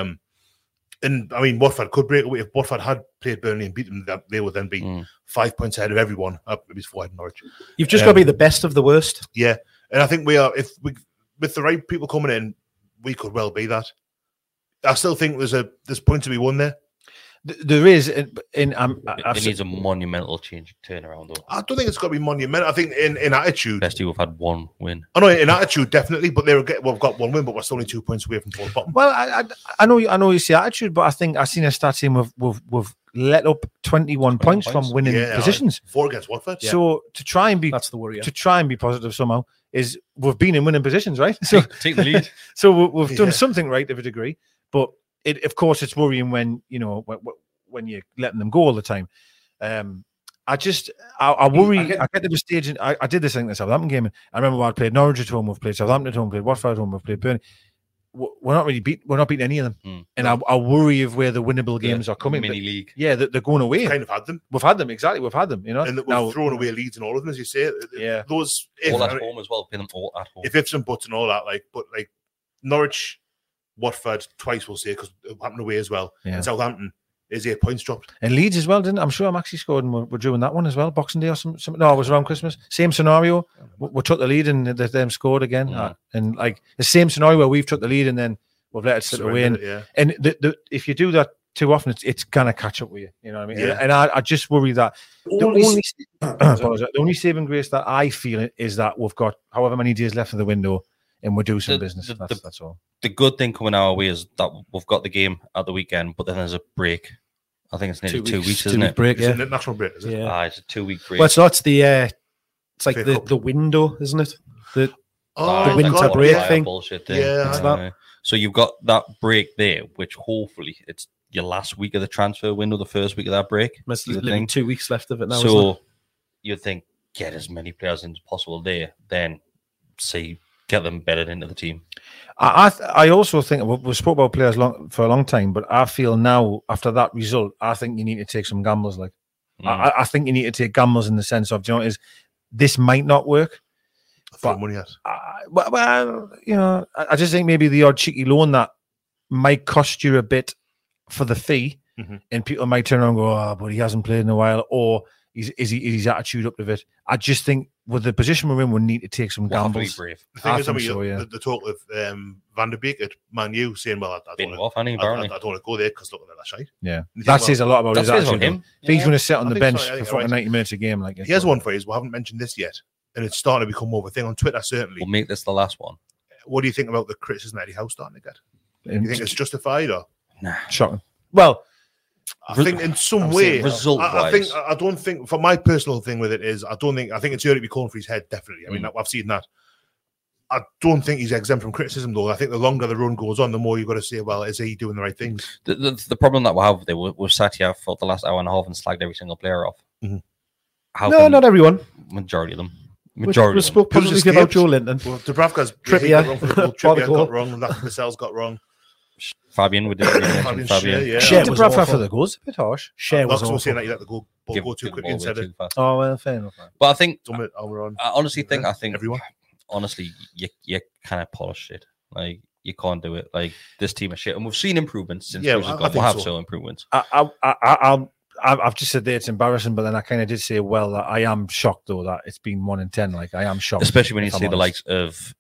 And I mean, Watford could break away. If Watford had played Burnley and beat them, they would then be 5 points ahead of everyone. Maybe it's 4 ahead of Norwich. You've just got to be the best of the worst. Yeah. And I think we are, with the right people coming in, we could well be that. I still think there's points to be won there. There is, it needs a monumental change turnaround, though. I don't think it's got to be monumental. I think in attitude, best we've had one win. I know in attitude definitely, but we've got one win, but we're still only 2 points away from the bottom. Well, I know you see attitude, but I think I've seen a stat saying we've let up 21 points from winning positions. 4 against Watford. Yeah. So to try and be that's the worry. To try and be positive somehow is we've been in winning positions, right? So take the lead. So we've done something right to a degree, but of course it's worrying when when you're letting them go all the time. I worry. I get to the stage, and I did this thing in the Southampton game. And I remember when I played Norwich at home, we've played Southampton at home, played Watford at home, we've played Burnley. we're not beating any of them, and I worry of where the winnable games are coming. Mini league, yeah, they're going away. We've kind of had them. We've had them exactly. We've had them, you know, and we've thrown away leads in all of them, as you say. Yeah, those all at home as well. Playing them all at home. If ifs and buts and all that, but Norwich, Watford twice, we'll say, because it happened away as well. Yeah. And Southampton is 8 points dropped. And Leeds as well, didn't I'm sure Maxi scored and we're doing that one as well, Boxing Day or something. No, it was around Christmas. Same scenario. We took the lead and them scored again. And like the same scenario where we've took the lead and then we've let it slip away. And if you do that too often, it's gonna catch up with you. You know what I mean? Yeah. And I just worry that the only saving grace that I feel is that we've got however many days left of the window and we'll do some business. That's all. The good thing coming our way is that we've got the game at the weekend, but then there's a break. I think it's nearly 2 weeks, isn't it? Break, It's an international break, is it? Yeah. It's a 2 week break. Well, it's not it's like the window, isn't it? The winter break thing. Bullshit thing. Yeah, it's that. So you've got that break there, which hopefully it's your last week of the transfer window, the first week of that break. There's 2 weeks left of it now. So you'd think get as many players in as possible there, then get them bedded into the team. I also think we spoke about players for a long time, but I feel now after that result, I think you need to take some gambles. Like I think you need to take gambles in the sense of, this might not work. But money has. I just think maybe the odd cheeky loan that might cost you a bit for the fee, and people might turn around and go, but he hasn't played in a while, or is his attitude up to it. I just think with the position we're in, we need to take some gambles. The thing is, the talk of Van der Beek at Man U saying, "Well, I don't want to go there because look at that shite." Yeah, that says a lot about his attitude. If he's going to sit on the bench for 90 minutes a game, like here's one for you. We haven't mentioned this yet, and it's starting to become more of a thing on Twitter. Certainly, we'll make this the last one. What do you think about the criticism Eddie Howe starting to get? Do you think it's justified or shocking? Well, I think in some way, I don't think, for my personal thing with it is, I think it's early to be calling for his head, definitely. I mean, I've seen that. I don't think he's exempt from criticism, though. I think the longer the run goes on, the more you've got to say, well, is he doing the right things? The problem that we have there, we've sat here for the last hour and a half and slagged every single player off. No, not everyone. Majority of them. We spoke positively about Joe Linton. Well, Dubravka's Trippier got wrong, Lascelles got wrong. Fabian with Fabian. Shea was awful for the goals. A bit harsh. Shea was also saying that you let the goal go too quickly instead of. Oh well, fair enough. But I think I honestly think everyone. Honestly, you kind of polish it. Like you can't do it. Like this team is shit, and we've seen improvements since. Yeah, we have so improvements. I've just said that it's embarrassing, but then I kind of did say, well, I am shocked though that it's been 1 in 10. Like I am shocked, especially when you see the likes of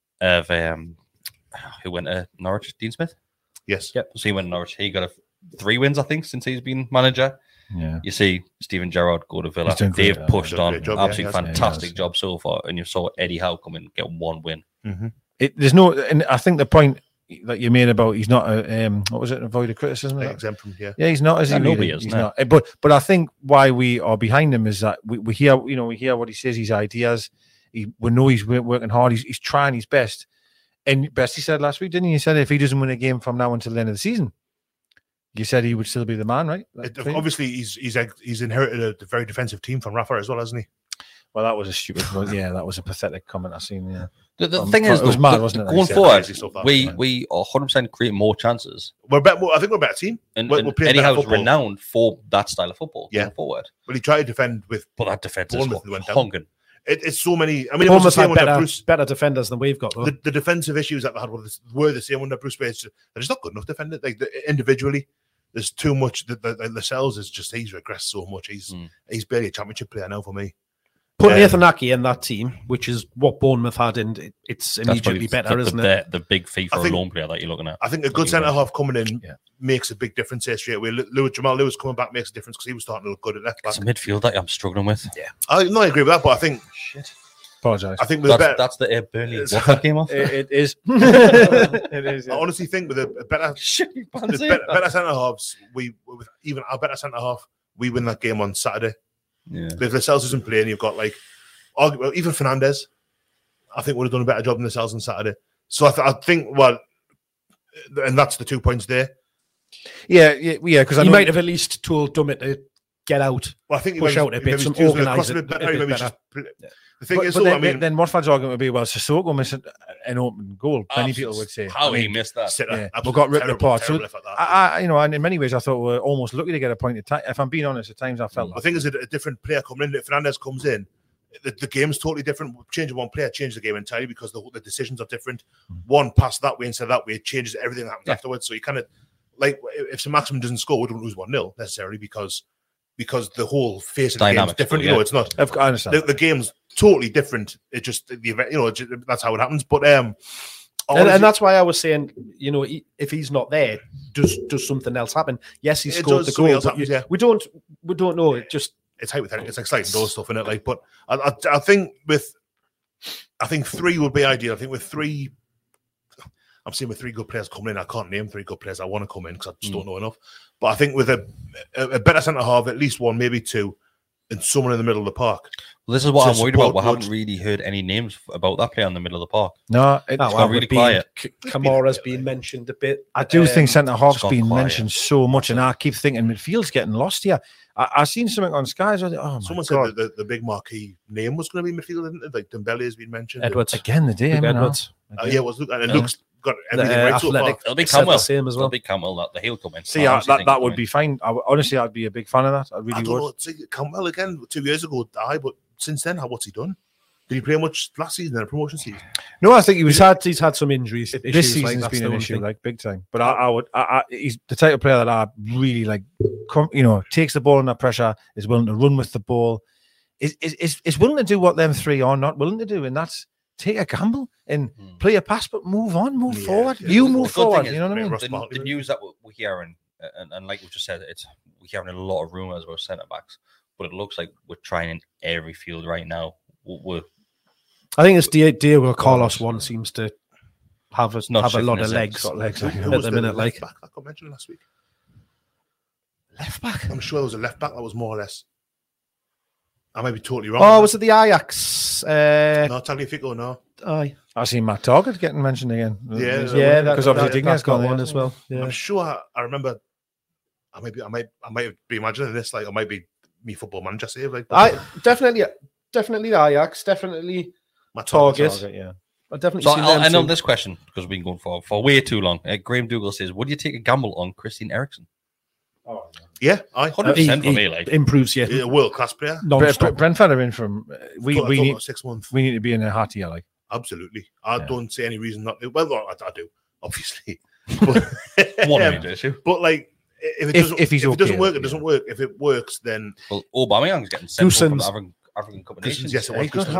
who went to Norwich, Dean Smith. Yes. Yep. So he went to Norwich. He got 3 wins, I think, since he's been manager. Yeah. You see Steven Gerrard go to Villa. They've pushed on. Absolutely fantastic job so far. And you saw Eddie Howe come in and get 1 win. There's no, and I think the point that you made about he's not a what was it, avoid a criticism? Exempt from he's not, as he nobody really, is. He's not. But I think why we are behind him is that we hear what he says, his ideas. We know he's working hard. He's trying his best. And best he said last week, didn't he? He said if he doesn't win a game from now until the end of the season, you said he would still be the man, right? Obviously, he's inherited a very defensive team from Rafa as well, hasn't he? Well, that was a stupid. that was a pathetic comment I seen. Yeah. The thing is, it was mad, wasn't it? Going forward, we are 100% create more chances. I think we're a better team. And Eddie Howe's renowned for that style of football. Going forward, but he tried to defend with. But that defense is honking. It's so many. I mean, Bournemouth had better defenders than we've got. The defensive issues that they had were the same under Bruce Bates. They're just not good enough defenders. Like individually, there's too much. The Lascelles is just he's regressed so much. He's barely a championship player now for me. Put Nathan Aki in that team, which is what Bournemouth had, and it's immediately better, isn't it? The big fee for a loan player that you're looking at. I think a good centre half coming in makes a big difference here straight away. Jamal Lewis coming back makes a difference because he was starting to look good at left back. It's a midfield that I'm struggling with. Yeah, I agree with that, but I think. Apologise. I think that's the Burnley Watford game off. It is. It is. I honestly think with a better centre halves, even our better centre half, we win that game on Saturday. Yeah. If Lascelles isn't playing, you've got even Fernandez. I think would have done a better job than Lascelles on Saturday. So I think and that's the 2 points there. Yeah, because he might have at least told Dummett to get out, well, I think push out a bit, some organise it a bit better. The thing is, I mean, then Watford's argument would be, well, Sissoko missed an open goal. Many people would say how he missed that. We got ripped apart. So, and in many ways, I thought we were almost lucky to get a point. If I'm being honest, at times I felt. I think there's a different player coming in. If Fernandez comes in, the game's totally different. Changing one player changes the game entirely because the decisions are different. One pass that way instead of that way, it changes everything that happens afterwards. So you kind of like if St. Maximin doesn't score, we don't lose 1-0 necessarily because the whole face of the game is different. You know, it's not. I understand. The game's totally different. It just the event. You know, that's how it happens. But and that's why I was saying, you know, if he's not there, does something else happen? Yes, he scored the goal, but we don't know. It's hypothetical. It's like sliding door stuff in it. Like, but I think 3 would be ideal. I think with 3. I'm seeing with 3 good players coming in. I can't name 3 good players I want to come in because I just don't know enough. But I think with a better centre half, at least 1, maybe 2, and someone in the middle of the park. Well, this is what I'm worried about. We haven't really heard any names about that player in the middle of the park. No, it's gone really quiet. Kamara's been mentioned a bit. I do think centre half's been mentioned so much, and I keep thinking midfield's getting lost here. I've seen something on Sky. Someone said the big marquee name was going to be midfield, isn't it? Like Dembele has been mentioned. Edwards again the day. Edwards. Yeah, it was. And it looks got everything right so far. It'll be Campbell. Same as well. It'll be Campbell that he'll come in. See, that would be fine. Honestly, I'd be a big fan of that. I really would. Campbell again 2 years ago died, but since then, what's he done? Did he play much last season in a promotion season? No, I think he's had some injuries. This season's been an issue, like big time. But he's the type of player that I really like. You know, takes the ball under pressure, is willing to run with the ball, is willing to do what them 3 are not willing to do, and that's take a gamble and play a pass, but move on, move forward. You move forward. You know what I mean? The news that we're hearing, and like we just said, we're hearing a lot of rumours about centre backs, but it looks like we're trying in every field right now. I think this Diego Carlos one seems to have a lot of legs at the minute. Like back I got mentioned last week. Left back. I'm sure there was a left back that was more or less. I might be totally wrong. Oh, was it the Ajax? No, Tagliafico, no. Aye. I see Matt Target getting mentioned again. Yeah, because obviously Digne's got one as well. Yeah. I'm sure I remember. I might be imagining this. Like, it might be me Football Manager save. Like, definitely the Ajax. Definitely Matt Target. Yeah. I definitely. So I'll end on this question because we've been going for way too long. Graham Dougal says, "Would you take a gamble on Christian Eriksen?" Oh, yeah, 100% for me. Like improves, a world class player. Brentford are in from. We need 6 months. We need to be in a hot year, like absolutely. I don't see any reason not to. Well, I do, obviously. But, but like, if it doesn't work, it doesn't work. If it works, then Aubameyang's getting sent home from the African Cup of Nations. Yes, he's been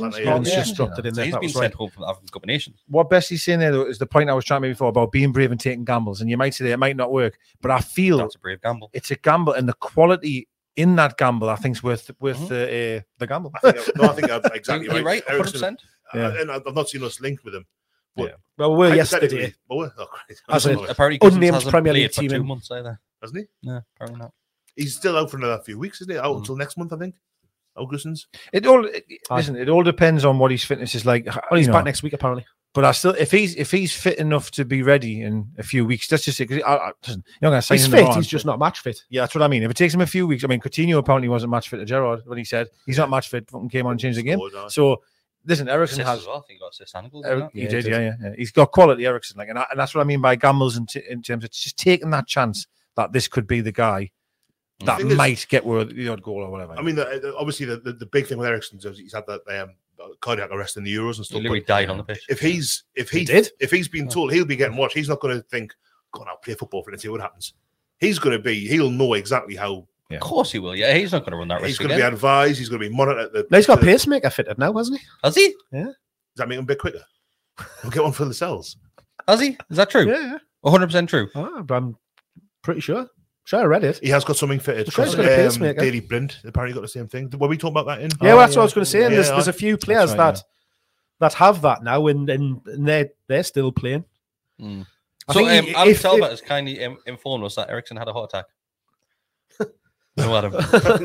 sent home from the African Cup of Nations. What Bessie's saying there, though, is the point I was trying to make before about being brave and taking gambles. And you might say that it might not work, but I feel that's a brave gamble. It's a gamble, and the quality in that gamble, I think, is worth the gamble. I think I'm exactly You're right. 100%. And I've not seen us linked with him. But well, we were yesterday. As apparently, unnamed Premier League team 2 months either. Hasn't he? No, apparently not. He's still out for another few weeks, isn't he? Out until next month, I think. Augustins. It all depends on what his fitness is like. Well, he's back next week, apparently. But I still, if he's fit enough to be ready in a few weeks, that's just it. You're going to say he's fit. He's just not match fit. Yeah, that's what I mean. If it takes him a few weeks, I mean, Coutinho apparently wasn't match fit to Gerrard when he said he's not match fit. Came on and changed the game. So listen, Eriksen has. I think he got assist and goal. He did. Yeah. He's got quality, Eriksen. Like, and that's what I mean by gambles in terms of just taking that chance that this could be the guy that might get the odd goal or whatever. I mean, obviously, the big thing with Eriksen is he's had that cardiac arrest in the Euros and stuff. He literally died on the pitch. If he's been told he'll be getting watched, he's not going to think, "God, I'll play football for it and see what happens." He'll know exactly how. Yeah. Of course he will. Yeah, he's not going to run that risk. He's going to be advised. He's going to be monitored. He's got a pacemaker fitted now, hasn't he? Has he? Yeah. Does that make him a bit quicker? We'll get one for the cells. Has he? Is that true? Yeah. 100% true. I'm pretty sure. Sure, I read it. He has got something fitted. Sure, he's got a pacemaker. Daley Blind apparently got the same thing. Were we talking about that in? Yeah, that's what I was going to say. And there's a few players that have that now, and they're still playing. Mm. So Adam Talbot has kindly informed us that Eriksen had a heart attack. No, Adam.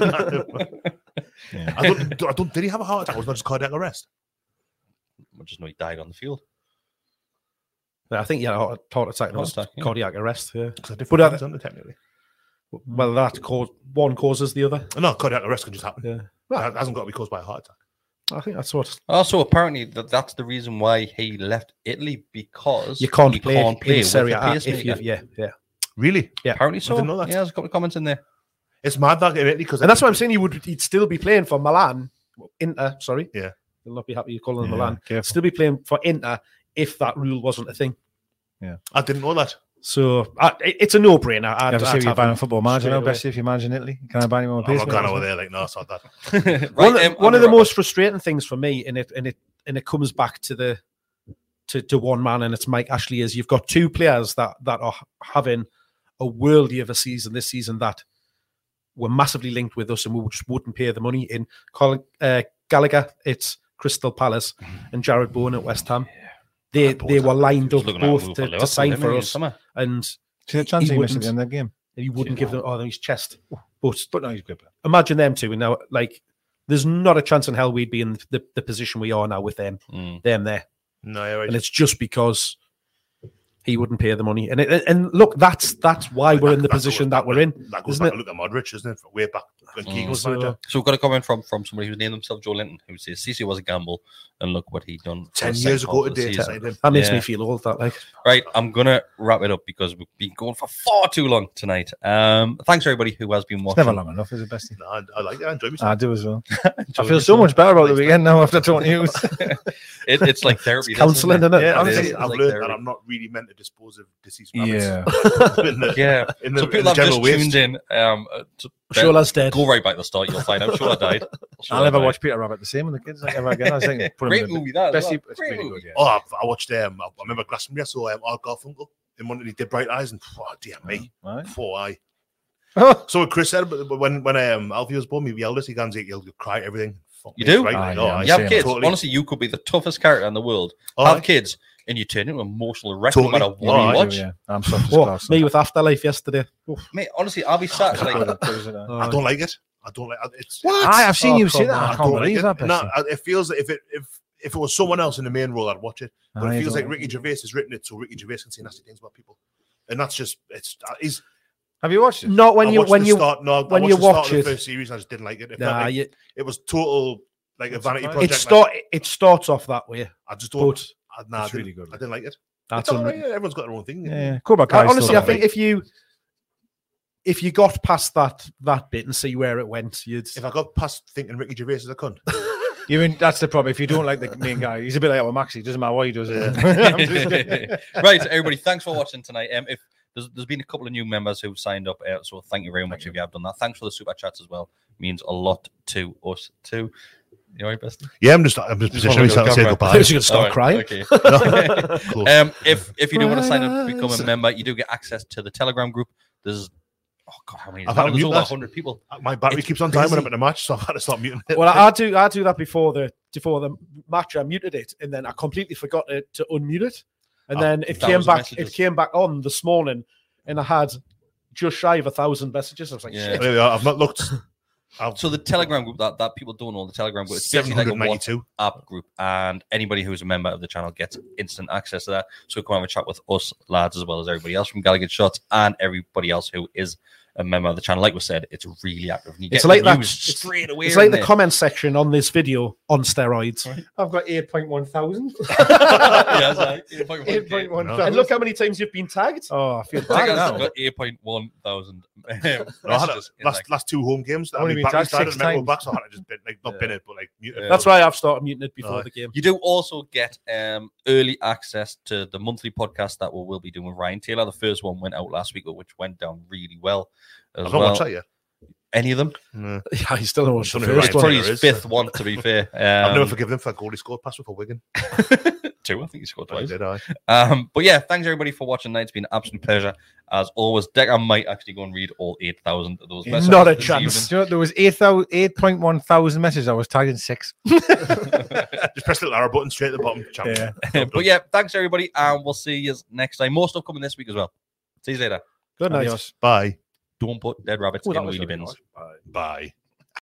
I don't. Did he have a heart attack? Or was it not just cardiac arrest? I just know he died on the field. I think he had a heart attack. Cardiac arrest. Yeah, but technically. Well, one causes the other. No, cardiac arrest can just happen. Yeah. That hasn't got to be caused by a heart attack. I think that's what. Also, apparently, that's the reason why he left Italy, because you can't play in Serie A if you, yeah. Really? Yeah. Apparently so. I didn't know that. Yeah, there's a couple of comments in there. It's mad that in Italy, because and that's what I'm saying. He'd still be playing for Milan, Inter. Sorry. Yeah. You'll not be happy you call them Milan. Careful. Still be playing for Inter if that rule wasn't a thing. Yeah. I didn't know that. So it's a no-brainer. I'd say you're buying a football manager now, best if you manage in Italy. Can I buy anyone with I'm not going over there like, no, it's not that. One of the most frustrating things for me, and it comes back to one man, and it's Mike Ashley, is you've got two players that are having a worldie of a season this season that were massively linked with us, and we just wouldn't pay the money. In Colin Gallagher, it's Crystal Palace, and Jared Bowen at West Ham. They were lined up both to sign for us, and see the chance he missed at the end of that game. He wouldn't give them his chest, but no, he's good. Imagine them two, and now there's not a chance in hell we'd be in the position we are now with them there. No, you're right. And it's just because he wouldn't pay the money, and look, that's why we're in the position that we're in. That goes back to Luka Modric, isn't it? Way back when Keegan was manager. So we've got a comment from somebody who named himself Joe Linton, who says CC was a gamble, and look what he done 10 years ago today. That makes me feel old. That right. I'm gonna wrap it up because we've been going for far too long tonight. Thanks everybody who has been watching. It's never long enough, is it, Bestie? No, I like it. I enjoy myself. I do as well. I feel so much better about the weekend now after talking to you. It's like therapy. It's counselling, isn't it? Yeah, honestly, I've learned that I'm not really meant to dispose of deceased rabbits. So people have just tuned in. Shola's dead. Go right back to the start. You'll find out Shola died. I'll never watch Peter Rabbit the same with the kids ever again. I think great movie that. It's really good. Yeah. Oh, I watched I remember Glastonbury. I saw Art Garfunkel in one that he did Bright Eyes, and dear me, poor eye. So what Chris said, but when Alfie was born, he yelled at us. He'll cry at everything. You do? Right? You have kids. Totally. Honestly, you could be the toughest character in the world. Have kids, and you turn into an emotional wreck no matter what you watch. I'm so me with Afterlife yesterday. Mate, honestly, I'll be sat like I don't like it. I don't like it. What? I've seen you say that. I can't believe that. No, it feels like if it was someone else in the main role, I'd watch it. But it feels like Ricky Gervais has written it so Ricky Gervais can say nasty things about people, and that's just he's. Have you watched it? Not when you watch it. The first series, I just didn't like it. It was total like a vanity project. It starts off that way. I just don't. It's really good. I didn't like it. That's everyone's got their own thing. Yeah, Cobra Kai. Honestly, I think if you got past that bit and see where it went, if I got past thinking Ricky Gervais is a cunt. That's the problem. If you don't like the main guy, he's a bit like Maxi. Doesn't matter what he does. Right, everybody. Thanks for watching tonight. If there's been a couple of new members who've signed up, so thank you very much if you have done that. Thanks for the super chats as well. It means a lot to us too. You all right, Bestie? Yeah, I'm just positioning myself to say goodbye. I was going to start crying. Okay. Cool. If you do want to sign up to become a member, you do get access to the Telegram group. There's how many? There's over 100 people. My battery keeps on timing up in the match, so I've had to stop muting it. Well, I do that before the match. I muted it, and then I completely forgot to unmute it, and then it came back. It came back on this morning, and I had just shy of 1,000 messages. I was like, shit. I've not looked. So the Telegram group that people don't know, the Telegram group, it's basically like a WhatsApp group, and anybody who's a member of the channel gets instant access to that. So come have a chat with us lads as well as everybody else from Gallagher Shots and everybody else who is a member of the channel. Like we said, it's really active. And you get like that straight away. It's like the comment section on this video on steroids. Right. I've got 8.1 thousand. Yeah, like 8.1 thousand. And look how many times you've been tagged. Oh, I feel bad now. I've got 8.1 thousand. Last two home games. I've only been tagged 6 times. Back, so I had to just not bin it, but like muted it. That's why I've started muting it before the game. You do also get early access to the monthly podcast that we'll be doing with Ryan Taylor. The first one went out last week, which went down really well. I've not watched that yet. Any of them? No. Yeah, he's still not watched the first one. Probably his fifth one, to be fair. I've never forgiven him for that goal he scored past for Wigan. 2, I think he scored twice. Did I? But yeah, thanks everybody for watching tonight. It's been an absolute pleasure. As always, Decker might actually go and read all 8,000 of those messages. Not a chance. You know, there was 8.1 thousand messages. I was tagged in 6. Just press the arrow button straight at the bottom. Yeah. But yeah, thanks everybody, and we'll see you next time. More stuff coming this week as well. See you later. Good night. Adios. Bye. Don't put dead rabbits in wheelie bins. Bye.